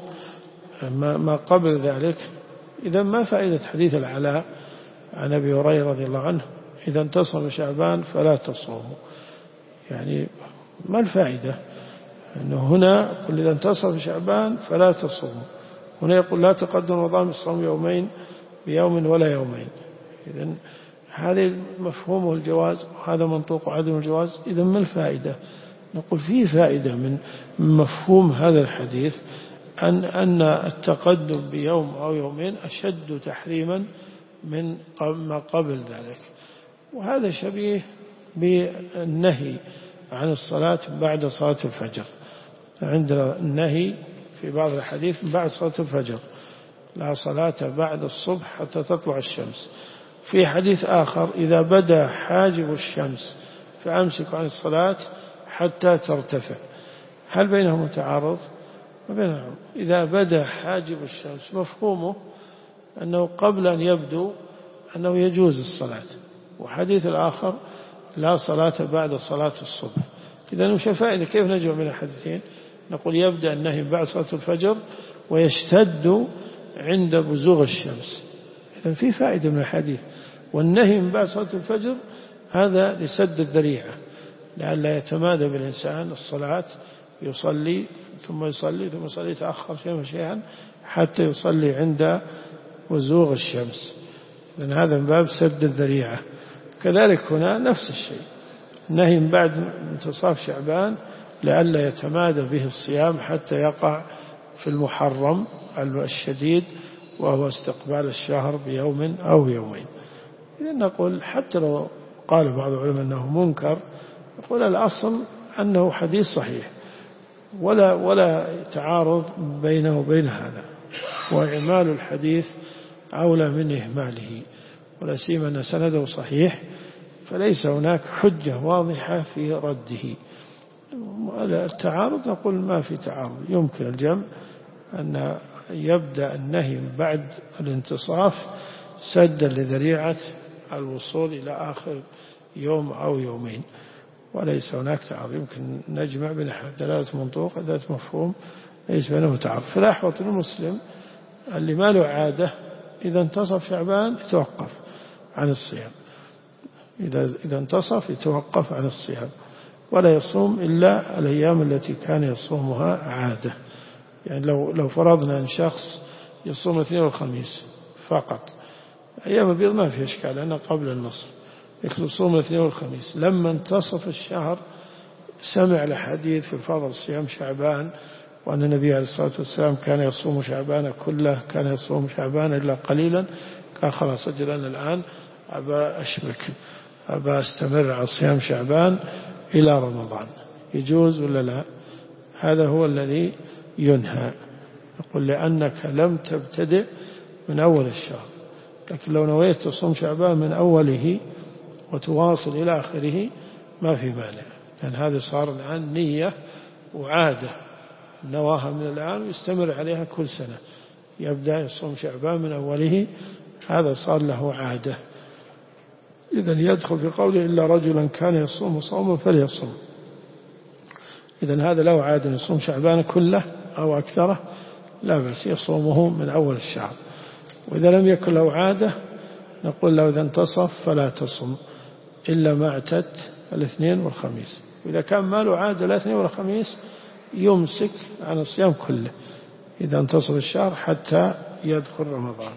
ما قبل ذلك، إذا ما فائدة حديث العلاء عن أبي هريرة رضي الله عنه: إذا انتصف شعبان فلا تصوموا؟ يعني ما الفائدة؟ أنه هنا يقول إذا انتصف شعبان فلا تصوموا، هنا يقول لا تقدم رمضان بالصوم يومين بيوم ولا يومين. إذن هذا مفهومه الجواز وهذا منطوق عدم الجواز، إذن ما الفائدة؟ نقول فيه فائدة من مفهوم هذا الحديث أن أن التقدم بيوم أو يومين أشد تحريما من ما قبل ذلك. وهذا شبيه بالنهي عن الصلاة بعد صلاة الفجر، عندنا النهي في بعض الحديث بعد صلاة الفجر: لا صلاة بعد الصبح حتى تطلع الشمس. في حديث آخر: إذا بدا حاجب الشمس فأمسك عن الصلاة حتى ترتفع. هل بينهم تعارض؟ ما بينهم. إذا بدا حاجب الشمس مفهومه أنه قبل أن يبدو أنه يجوز الصلاة، وحديث الآخر: لا صلاة بعد صلاة الصبح. إذا وش فائدة؟ كيف نجمع من الحديثين؟ نقول يبدأ النهي بعد صلاة الفجر ويشتد عند بزوغ الشمس. إذا في فائدة من الحديث، والنهي من بعد صلاة الفجر هذا لسد الذريعة، لئلا يتمادى بالإنسان الصلاة، يصلي ثم يصلي ثم يصلي يتأخر شيئا شيئا حتى يصلي عند بزوغ الشمس. لأن هذا من باب سد الذريعة. كذلك هنا نفس الشيء، نهي من بعد انتصاف شعبان لئلا يتمادى به الصيام حتى يقع في المحرم الشديد وهو استقبال الشهر بيوم أو يومين. إذن نقول حتى لو قال بعض العلماء أنه منكر، نقول الأصل أنه حديث صحيح، ولا ولا تعارض بينه وبين هذا، وإعمال الحديث أولى من إهماله، ولا سيما أن سنده صحيح، فليس هناك حجة واضحة في رده. التعارض نقول ما في تعارض، يمكن الجمع أن يبدأ النهي بعد الانتصاف سدا لذريعة الوصول إلى آخر يوم أو يومين، وليس هناك تعارض. يمكن نجمع بين دلالة منطوق ودلالة مفهوم، ليس بينهم تعارض. فالأحوط المسلم اللي ما له عادة إذا انتصف شعبان يتوقف عن الصيام، إذا إذا انتصف يتوقف عن الصيام، ولا يصوم إلا الأيام التي كان يصومها عادة. يعني لو لو فرضنا أن شخص يصوم الاثنين والخميس فقط، أيام البيض ما في إشكال لأنه قبل النصر، يصوم الاثنين والخميس. لما انتصف الشهر سمع الحديث في فضل صيام شعبان، وأن النبي عليه الصلاة والسلام كان يصوم شعبان كله، كان يصوم شعبان إلا قليلا، قال خلاص أجل أنا الآن أبا أشبك، أبا أستمر على صيام شعبان إلى رمضان. يجوز ولا لا؟ هذا هو الذي ينهى. يقول لأنك لم تبتدئ من أول الشهر، لكن لو نويت تصوم شعبان من أوله وتواصل إلى آخره ما في مانع، لأن هذا صار الآن نية وعادة نواها من الآن ويستمر عليها كل سنة، يبدأ يصوم شعبان من أوله، هذا صار له عادة. إذن يدخل في قوله إلا رجلا كان يصوم صوما فليصوم. إذن هذا له عادة يصوم شعبان كله أو أكثره لا بأس يصومه من أول الشهر. وإذا لم يكن له عادة نقول له إذا انتصف فلا تصم إلا ما اعتدت الاثنين والخميس. وإذا كان ما له عادة الاثنين والخميس يمسك عن الصيام كله إذا انتصف الشهر حتى يدخل رمضان.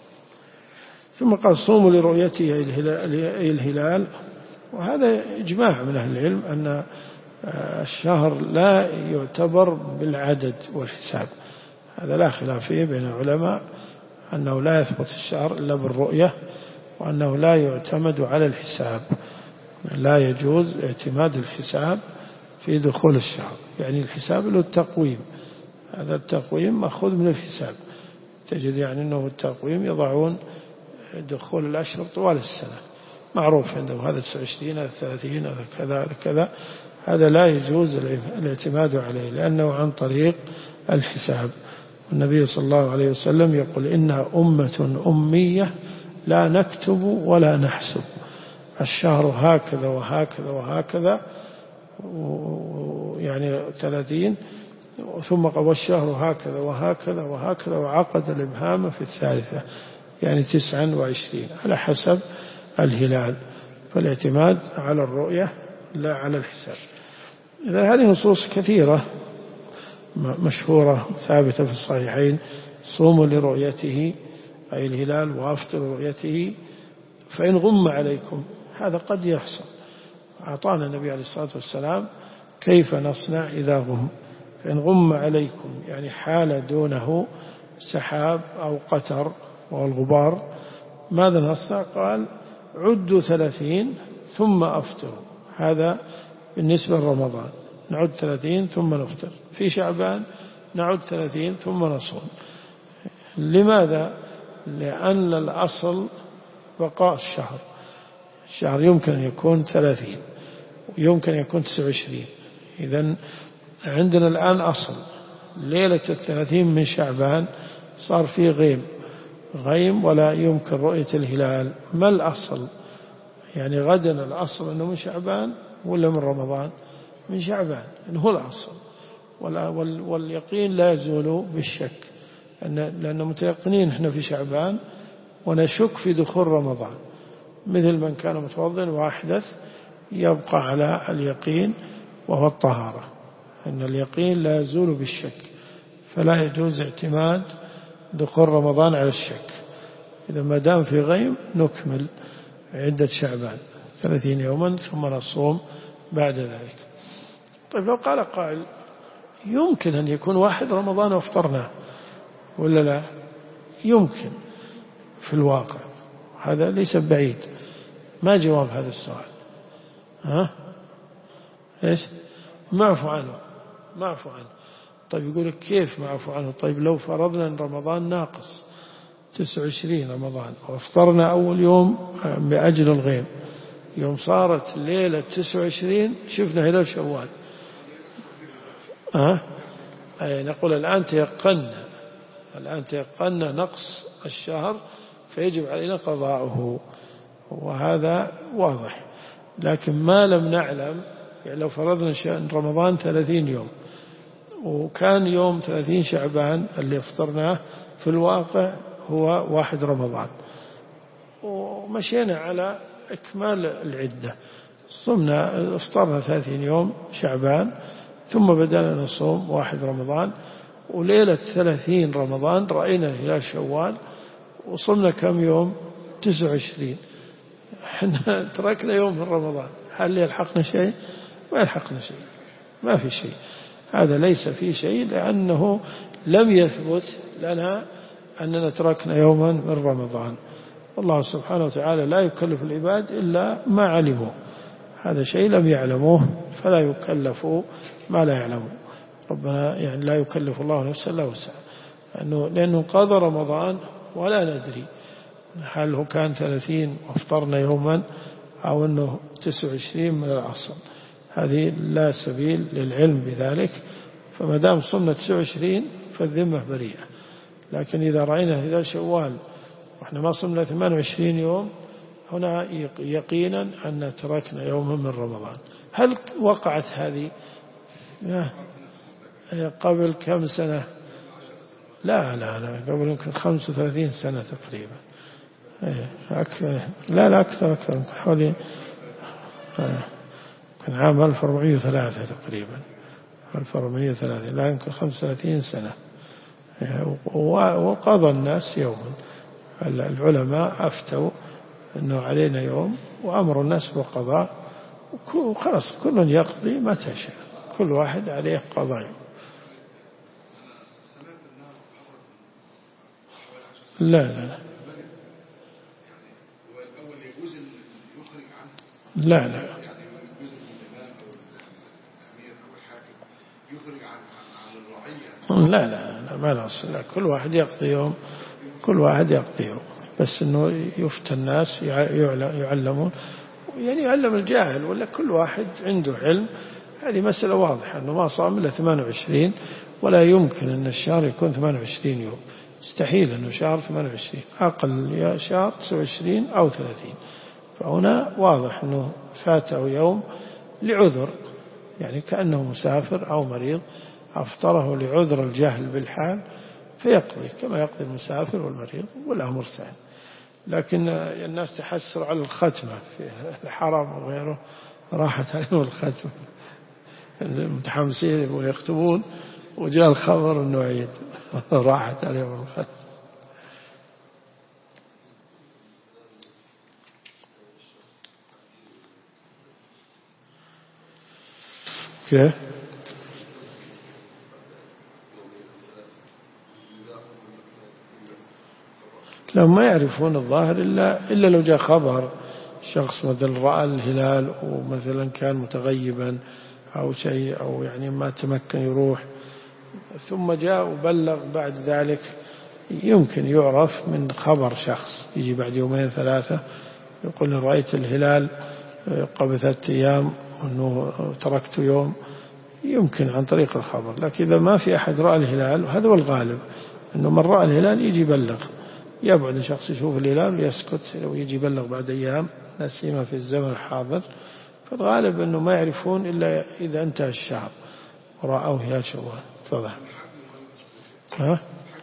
ثم قال صوموا لرؤيته أي الهلال، وهذا إجماع من أهل العلم أن الشهر لا يعتبر بالعدد والحساب، هذا لا خلاف فيه بين العلماء أنه لا يثبت الشهر إلا بالرؤية، وأنه لا يعتمد على الحساب، لا يجوز اعتماد الحساب في دخول الشهر. يعني الحساب له التقويم، هذا التقويم مأخوذ من الحساب، تجد يعني أنه التقويم يضعون دخول الأشهر طوال السنة، معروف عندهم هذا تسعة وعشرين هذا ثلاثين هذا كذا هذا كذا، هذا لا يجوز الاعتماد عليه لأنه عن طريق الحساب. النبي صلى الله عليه وسلم يقول إنها أمة أمية لا نكتب ولا نحسب، الشهر هكذا وهكذا وهكذا يعني ثلاثين، ثم قال الشهر هكذا وهكذا وهكذا، وعقد الإبهام في الثالثة يعني تسعا وعشرين على حسب الهلال. فالاعتماد على الرؤية لا على الحساب. إذا هذه نصوص كثيرة مشهورة ثابتة في الصحيحين، صوموا لرؤيته أي الهلال وافطروا رؤيته فإن غم عليكم، هذا قد يحصل. أعطانا النبي عليه الصلاة والسلام كيف نصنع إذا غم. فإن غم عليكم يعني حال دونه سحاب أو قتر والغبار، ماذا نصنع؟ قال عدوا ثلاثين ثم أفطروا. هذا بالنسبة لرمضان، نعد ثلاثين ثم نفطر. في شعبان نعد ثلاثين ثم نصوم. لماذا؟ لأن الأصل بقاء الشهر، الشهر يمكن أن يكون ثلاثين ويمكن أن يكون تسعة وعشرين. إذن عندنا الآن أصل ليلة الثلاثين من شعبان صار فيه غيم غيم ولا يمكن رؤية الهلال. ما الأصل؟ يعني غدا الأصل أنه من شعبان ولا من رمضان؟ من شعبان، إنه هو الأصل، واليقين لا يزول بالشك، لأن متيقنين إحنا في شعبان ونشك في دخول رمضان، مثل من كان متوضئ وأحدث يبقى على اليقين وهو الطهارة، أن اليقين لا يزول بالشك، فلا يجوز اعتماد دخول رمضان على الشك. إذا ما دام في غيم نكمل عدة شعبان ثلاثين يوما ثم نصوم بعد ذلك. طيب لو قال قائل يمكن أن يكون واحد رمضان وافطرنا ولا لا؟ يمكن في الواقع، هذا ليس بعيد. ما جواب هذا السؤال؟ ها؟ إيش؟ معفو عنه معفو عنه. طيب يقول لك كيف معفو عنه؟ طيب لو فرضنا أن رمضان ناقص تسعة وعشرين رمضان وافطرنا أول يوم بأجل الغيم، يوم صارت ليلة تسعة وعشرين شفنا هلال شوال، أه؟ أي نقول الآن تيقنا الآن تيقنا نقص الشهر فيجب علينا قضاؤه، وهذا واضح. لكن ما لم نعلم، يعني لو فرضنا شأن رمضان ثلاثين يوم وكان يوم ثلاثين شعبان اللي افطرناه في الواقع هو واحد رمضان، ومشينا على إكمال العدة، صمنا افطرنا ثلاثين يوم شعبان ثم بدأنا نصوم واحد رمضان، وليلة ثلاثين رمضان رأينا هلال شوال وصمنا كم يوم؟ تسعة وعشرين. احنا تركنا يوم من رمضان، هل يلحقنا شيء؟ ما يلحقنا شيء، ما في شيء، هذا ليس فيه شيء، لأنه لم يثبت لنا أننا تركنا يوما من رمضان. والله سبحانه وتعالى لا يكلف العباد إلا ما علموا، هذا شيء لم يعلموه فلا يكلفوا ما لا يعلموا. ربنا يعني لا يكلف الله نفسا إلا وسعها، لأنه, لأنه قضى رمضان ولا ندري هل هو كان ثلاثين وافطرنا يوما أو أنه تسعة وعشرين من العصر، هذه لا سبيل للعلم بذلك. فما دام صمنا تسعة وعشرين فالذمة بريئة. لكن إذا رأينا هلال شوال وإحنا ما صمنا ثمانية وعشرين يوم، هنا يقينا أن تركنا يوما من رمضان. هل وقعت هذه قبل كم سنة؟ لا لا لا قبل يمكن خمسة وثلاثين سنة تقريبا. لا لا أكثر أكثر حوالي كان عام ألف وأربعمائة وثلاثة تقريبا، ألف وأربعمائة وثلاثة، لا يمكن خمسة وثلاثين سنة. وقضى الناس يوما، العلماء أفتوا أنه علينا يوم وأمر الناس بالقضاء، وخلاص كل يقضي متى شاء، كل واحد عليه قضاء. لا لا لا لا لا لا لا ما نصل، لا كل واحد يقضي يوم، كل واحد يقضي يوم، بس إنه يفتى الناس يعلمون، يعني يعلم الجاهل ولا كل واحد عنده علم. هذه مسألة واضحة أنه ما صام إلا ثمانية وعشرين، ولا يمكن أن الشهر يكون ثمانية وعشرين يوم، مستحيل أنه شهر ثمانية وعشرين، أقل يا شهر تسعة وعشرين أو ثلاثين. فهنا واضح أنه فاته يوم لعذر، يعني كأنه مسافر أو مريض أفطره لعذر الجهل بالحال فيقضي كما يقضي المسافر والمريض، والأمر سهل. لكن الناس تحسر على الختمة في الحرم وغيره، راحت عليهم الختمة، المتحمسين يبغون يختمون وجاء الخبر أنه عيد راحت عليهم الختمة. كيف؟ لا ما يعرفون الظاهر إلا, إلا لو جاء خبر شخص مثل رأى الهلال ومثلا كان متغيبا أو شيء، أو يعني ما تمكن يروح ثم جاء وبلغ بعد ذلك، يمكن يعرف من خبر شخص يجي بعد يومين ثلاثة يقول رأيت الهلال قبل ثلاثة أيام وأنه تركت يوم، يمكن عن طريق الخبر. لكن إذا ما في أحد رأى الهلال، وهذا هو الغالب أنه من رأى الهلال يجي يبلغ، يبعد شخص يشوف الهلال ويسكت ويجي يبلغ بعد أيام، لا سيما في الزمن الحاضر. فالغالب أنه ما يعرفون إلا إذا انتهى الشهر ورأوه هلال شوال. تفضل. ها؟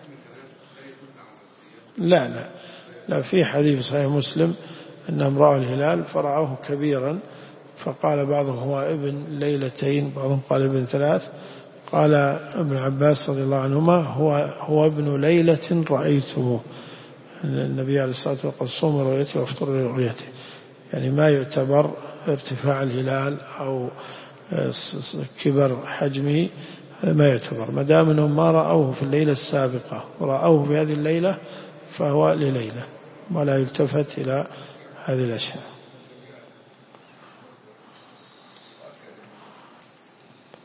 لا لا لا في حديث صحيح مسلم أنهم رأوا الهلال فرأوه كبيرا، فقال بعضهم هو ابن ليلتين، بعضهم قال ابن ثلاث. قال ابن عباس رضي الله عنهما هو, هو ابن ليلة رأيتموه. النبي عليه الصلاة والسلام قال صوموا رؤيته وافطروا لرؤيته، يعني ما يعتبر ارتفاع الهلال أو كبر حجمه، ما يعتبر ما دام أنهم ما رأوه في الليلة السابقة ورأوه في هذه الليلة فهو لليلة، ولا يلتفت إلى هذه الأشياء.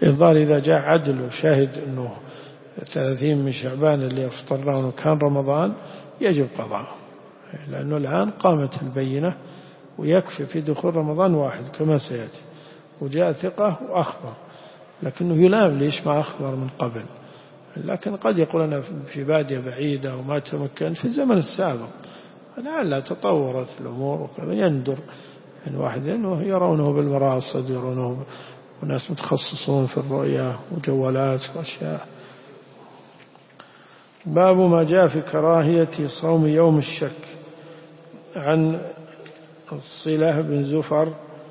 الظاهر إذا جاء عدل وشاهد أنه ثلاثين من شعبان اللي أفطرناه كان رمضان يجب قضاءه، لأنه الآن قامت البينة ويكفي في دخول رمضان واحد كما سيأتي، وجاء ثقة وأخبر، لكنه يلام ليش ما أخبر من قبل. لكن قد يقول أنا في بادية بعيدة وما تمكن في الزمن السابق، الآن لا تطورت الأمور وكذا، يندر من واحد إنه يرونه بالمراصد، يرونه وناس متخصصون في الرؤية وجوالات وأشياء. باب ما جاء في كراهية صوم يوم الشك. عن صلة بن زفر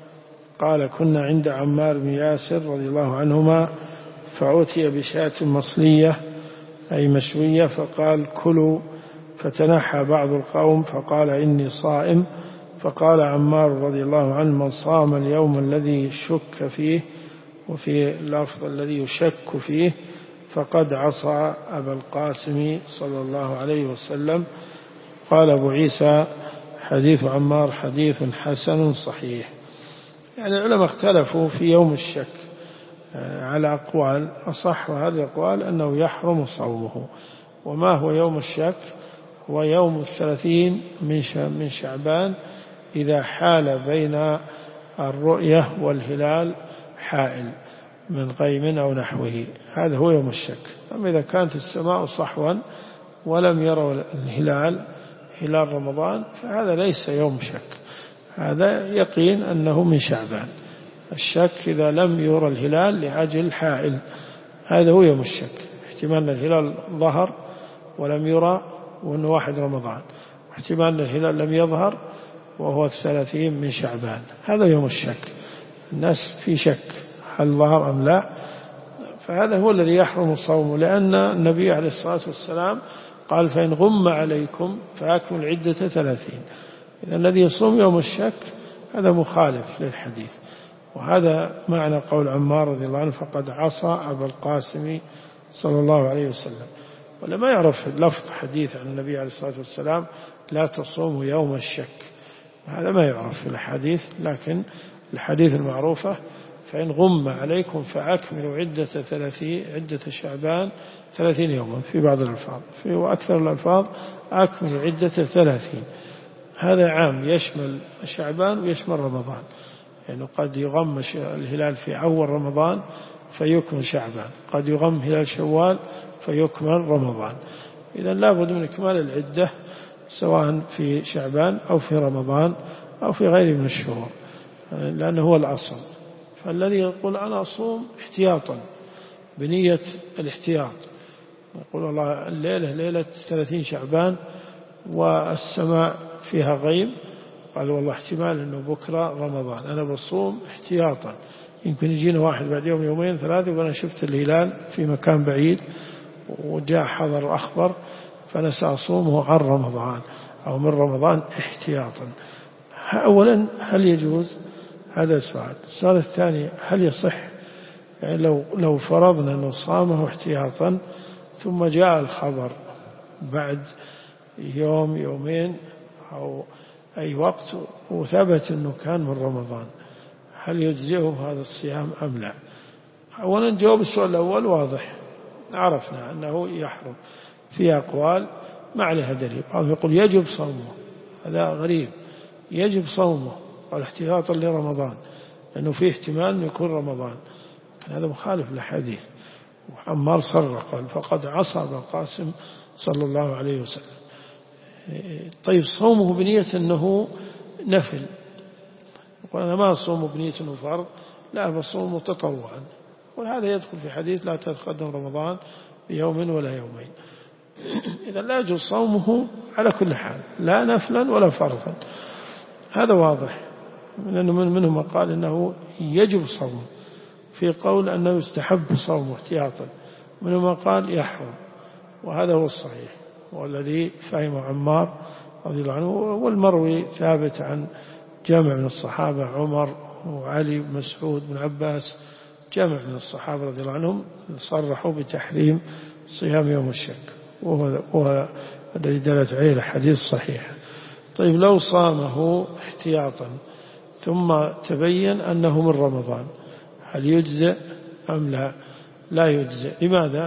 قال كنا عند عمار بن ياسر رضي الله عنهما فأتي بشاة مصلية أي مشوية فقال كلوا، فتنحى بعض القوم فقال إني صائم، فقال عمار رضي الله عنه من صام اليوم الذي شك فيه، وفي اللفظ الذي يشك فيه، فقد عصى أبا القاسم صلى الله عليه وسلم. قال أبو عيسى حديث عمار حديث حسن صحيح. يعني العلماء اختلفوا في يوم الشك على أقوال، أصح هذه الأقوال أنه يحرم صومه. وما هو يوم الشك؟ هو يوم الثلاثين من شعبان إذا حال بين الرؤية والهلال حائل من غيم أو نحوه، هذا هو يوم الشك. أما إذا كانت السماء صحوا ولم يروا الهلال هلال رمضان فهذا ليس يوم شك، هذا يقين أنه من شعبان. الشك إذا لم يرى الهلال لأجل حائل، هذا هو يوم الشك، احتمال الهلال ظهر ولم يرى وأنه واحد رمضان، احتمال الهلال لم يظهر وهو الثلاثين من شعبان، هذا يوم الشك. الناس في شك هل ظهر أم لا، فهذا هو الذي يحرم صومه، لأن النبي عليه الصلاة والسلام قال فإن غم عليكم فأكمل عدة ثلاثين. إذا الذي يصوم يوم الشك هذا مخالف للحديث، وهذا معنى قول عمار رضي الله عنه فقد عصى أبا القاسم صلى الله عليه وسلم. ولما يعرف لفظ حديث عن النبي عليه الصلاة والسلام لا تصوموا يوم الشك، هذا ما يعرف في الحديث، لكن الحديث المعروفة فإن غم عليكم فأكملوا عدة ثلاثين عدة شعبان ثلاثين يوما في بعض الألفاظ، في وأكثر الألفاظ أكملوا عدة ثلاثين. هذا عام يشمل شعبان ويشمل رمضان، يعني قد يغم الهلال في أول رمضان فيكمل شعبان، قد يغم هلال شوال فيكمل رمضان. إذا لا بد من إكمال العدة سواء في شعبان أو في رمضان أو في غيره من الشهور، لأنه هو الأصل. فالذي يقول أنا أصوم احتياطا بنية الاحتياط، يقول والله الليلة ليلة ثلاثين شعبان والسماء فيها غيم، قال والله احتمال أنه بكرة رمضان، أنا بصوم احتياطا، يمكن يجينا واحد بعد يوم يومين ثلاثة وأنا شفت الهلال في مكان بعيد وجاء حضر أخبر فأنا سأصومه عن رمضان أو من رمضان احتياطا. أولا هل يجوز؟ هذا السؤال. السؤال الثاني هل يصح؟ يعني لو لو فرضنا أنه صامه احتياطا ثم جاء الخبر بعد يوم يومين أو أي وقت وثبت أنه كان من رمضان، هل يجزئه هذا الصيام أم لا؟ أولا جواب السؤال الأول واضح، عرفنا أنه يحرم، في أقوال ما عليها دليل، بعضهم يقول يجب صومه، هذا غريب، يجب صومه قال احتياطا لرمضان لأنه فيه احتمال أن يكون رمضان، هذا مخالف للحديث. وعمار صر قال فقد عصى أبا القاسم صلى الله عليه وسلم. طيب صومه بنية أنه نفل، يقول أنا ما أصوم بنية أنه فرض، لا بصوم تطوعا، وهذا يدخل في حديث لا تتقدم رمضان بيوم ولا يومين. إذا لا يجوز صومه على كل حال، لا نفلا ولا فرضا، هذا واضح، لأنه منهم قال إنه يجب صومه، في قول أنه يستحب صومه احتياطا، منهم قال يحرم، وهذا هو الصحيح والذي فهمه عمار رضي الله عنه، والمروي ثابت عن جمع من الصحابة، عمر وعلي بن مسعود بن عباس، جمع من الصحابة رضي الله عنهم صرحوا بتحريم صيام يوم الشك، وهو الذي دلت عليه الحديث صحيح. طيب لو صامه احتياطا ثم تبين أنه من رمضان هل يجزئ؟ أم لا؟ لا يجزئ. لماذا؟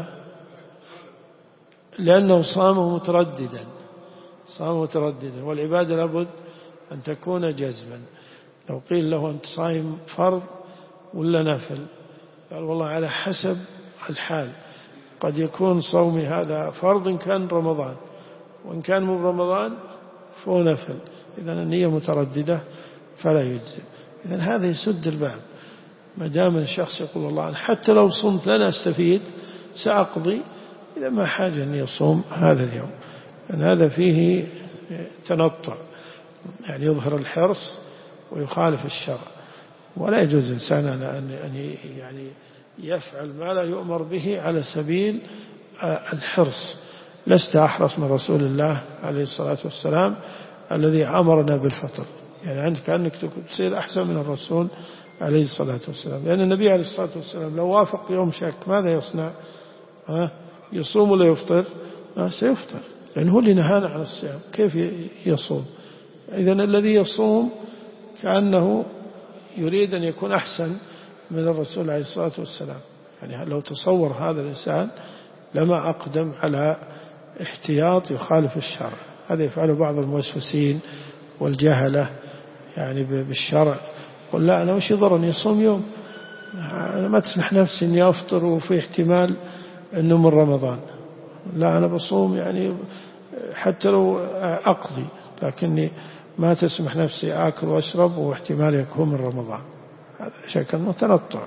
لأنه صام مترددا، صام مترددا، والعبادة لابد أن تكون جزما. لو قيل له أنت صايم فرض ولا نفل؟ قال والله على حسب الحال، قد يكون صومي هذا فرض إن كان رمضان، وإن كان من رمضان فهو نفل. إذن النية مترددة فلا يجزئ. إذن هذا يسد الباب. ما دام الشخص يقول والله حتى لو صمت لن أستفيد سأقضي، إذا ما حاجة أن يصوم هذا اليوم، لأن هذا فيه تنطع، يعني يظهر الحرص ويخالف الشرع. ولا يجوز الإنسان أن يعني يفعل ما لا يؤمر به على سبيل الحرص. لست أحرص من رسول الله عليه الصلاة والسلام الذي أمرنا بالفطر، يعني أنت كأنك تصير أحسن من الرسول عليه الصلاة والسلام، لأن النبي عليه الصلاة والسلام لو وافق يوم شك ماذا يصنع؟ ها؟ يصوم ولا يفطر؟ سيفطر، لأنه هو اللي نهانا عن الصيام، كيف يصوم؟ إذن الذي يصوم كأنه يريد أن يكون أحسن من الرسول عليه الصلاة والسلام. يعني لو تصور هذا الإنسان لما أقدم على احتياط يخالف الشرع. هذا يفعله بعض الموسوسين والجهلة يعني بالشرع، قل لا أنا وش يضرني يصوم يوم، أنا ما تسمح نفسي أني أفطر وفي احتمال أنه من رمضان، لا أنا بصوم يعني حتى لو أقضي، لكني ما تسمح نفسي آكل وأشرب واحتمال يكون من رمضان. هذا شكل متنطع.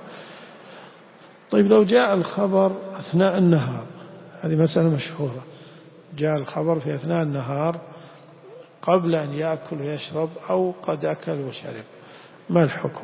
طيب لو جاء الخبر أثناء النهار، هذه مسألة مشهورة، جاء الخبر في أثناء النهار قبل أن يأكل ويشرب أو قد أكل وشرب، ما الحكم؟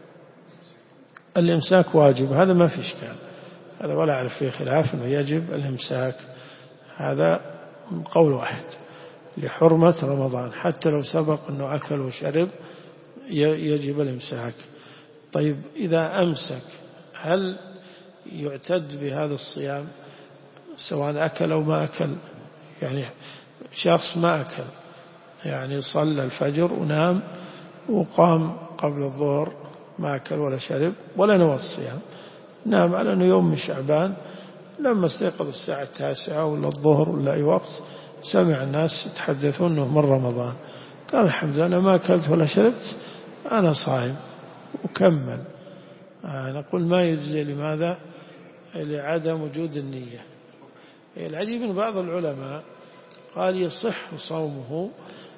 الإمساك واجب، هذا ما في إشكال، هذا ولا أعرف فيه خلاف أنه يجب الإمساك، هذا قول واحد لحرمة رمضان، حتى لو سبق أنه أكل وشرب يجب الإمساك. طيب إذا أمسك هل يعتد بهذا الصيام سواء أكل أو ما أكل؟ يعني شخص ما أكل، يعني صلى الفجر ونام وقام قبل الظهر ما أكل ولا شرب ولا نوى الصيام، نام على أنه يوم من شعبان، لما استيقظ الساعة التاسعة ولا الظهر ولا أي وقت سمع الناس يتحدثون أنه من رمضان، قال الحمد لله أنا ما أكلت ولا شربت أنا صائم وكمل. نقول ما يجزي. لماذا؟ لعدم وجود النية. العجيب من بعض العلماء قال يصح صومه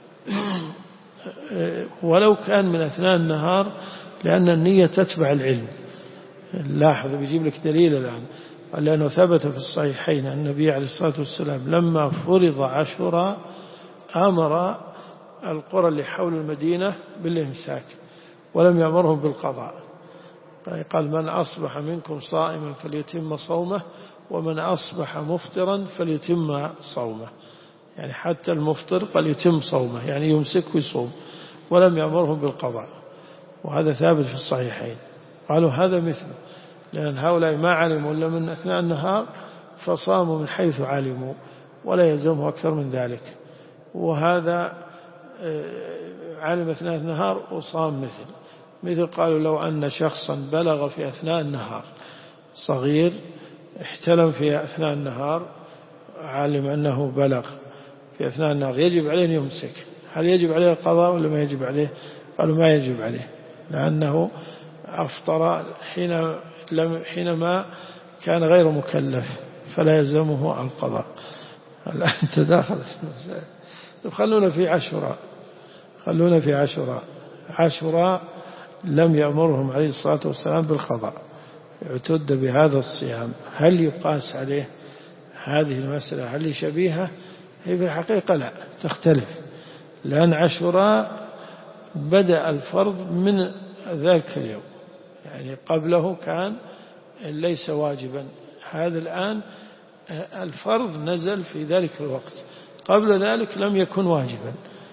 ولو كان من أثناء النهار، لأن النية تتبع العلم. لاحظ بيجيب لك دليل الآن، لأنه ثبت في الصحيحين أن النبي عليه الصلاة والسلام لما فرض عاشوراء أمر القرى اللي حول المدينة بالإمساك ولم يأمرهم بالقضاء، قال من أصبح منكم صائما فليتم صومه ومن أصبح مفطرا فليتم صومه، يعني حتى المفطر فليتم صومه، يعني يمسك ويصوم، ولم يأمرهم بالقضاء، وهذا ثابت في الصحيحين. قالوا هذا مثله، لأن هؤلاء ما علموا إلا من أثناء النهار فصاموا من حيث علموا ولا يلزمه أكثر من ذلك، وهذا علم أثناء النهار وصام مثل مثل قالوا لو أن شخصا بلغ في أثناء النهار صغير احتلم في أثناء النهار، علم أنه بلغ في أثناء النهار، يجب عليه أن يمسك، هل يجب عليه القضاء ولا ما يجب عليه؟ قالوا ما يجب عليه، لأنه أفطر حين لم حينما كان غير مكلف فلا يلزمه القضاء. الآن تداخلت المسائل. خلونا في عاشوراء، خلونا في عاشوراء عاشوراء لم يأمرهم عليه الصلاة والسلام بالقضاء، اعتد بهذا الصيام، هل يقاس عليه هذه المسألة؟ هل شبيهة؟ هي في الحقيقة لا، تختلف، لأن عاشوراء بدأ الفرض من ذلك اليوم، يعني قبله كان ليس واجبا، هذا الآن الفرض نزل في ذلك الوقت، قبل ذلك لم يكن واجبا.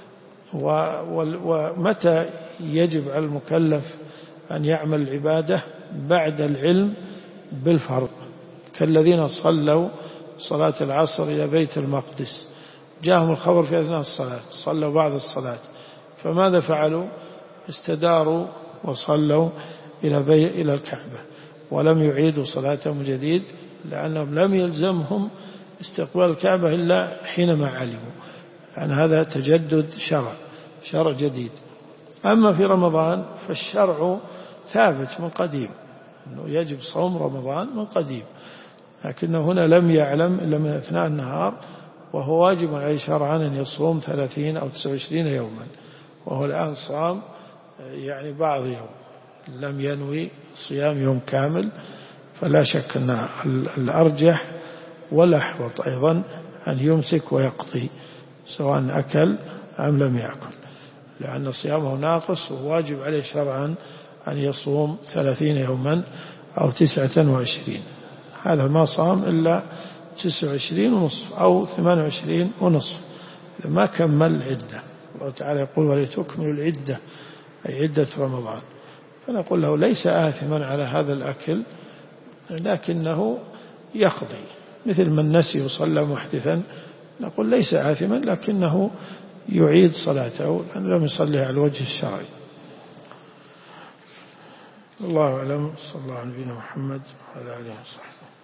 ومتى يجب على المكلف أن يعمل العبادة؟ بعد العلم بالفرض، كالذين صلوا صلاة العصر إلى بيت المقدس، جاءهم الخبر في أثناء الصلاة، صلوا بعد الصلاة، فماذا فعلوا؟ استداروا وصلوا إلى بي إلى الكعبة، ولم يعيدوا صلاتهم جديد، لأنهم لم يلزمهم استقبال الكعبة إلا حينما علموا، يعني هذا تجدد شرع شرع جديد. أما في رمضان فالشرع ثابت من قديم، أنه يجب صوم رمضان من قديم، لكنه هنا لم يعلم إلا من أثناء النهار، وهو واجب عليه شرعا أن يصوم ثلاثين أو تسعة وعشرين يوما، وهو الآن صام يعني بعض يوم، لم ينوي صيام يوم كامل. فلا شك أن الأرجح والأحوط أيضا أن يمسك ويقضي سواء أكل أم لم يأكل، لأن صيامه ناقص، وواجب عليه شرعا أن يصوم ثلاثين يوما أو تسعة وعشرين. هذا ما صام إلا تسعة وعشرين ونصف أو ثمانية وعشرين ونصف، ما كمل العدة. الله تعالى يقول ولتكملوا العدة أي عدة رمضان. فنقول له ليس آثما على هذا الأكل، لكنه يقضي، مثل من نسي وصلى محدثا، نقول ليس آثما لكنه يعيد صلاته لأنه لم يصلي على الوجه الشرعي. الله أعلم. صلى الله على نبينا محمد وعلى آله وصحبه.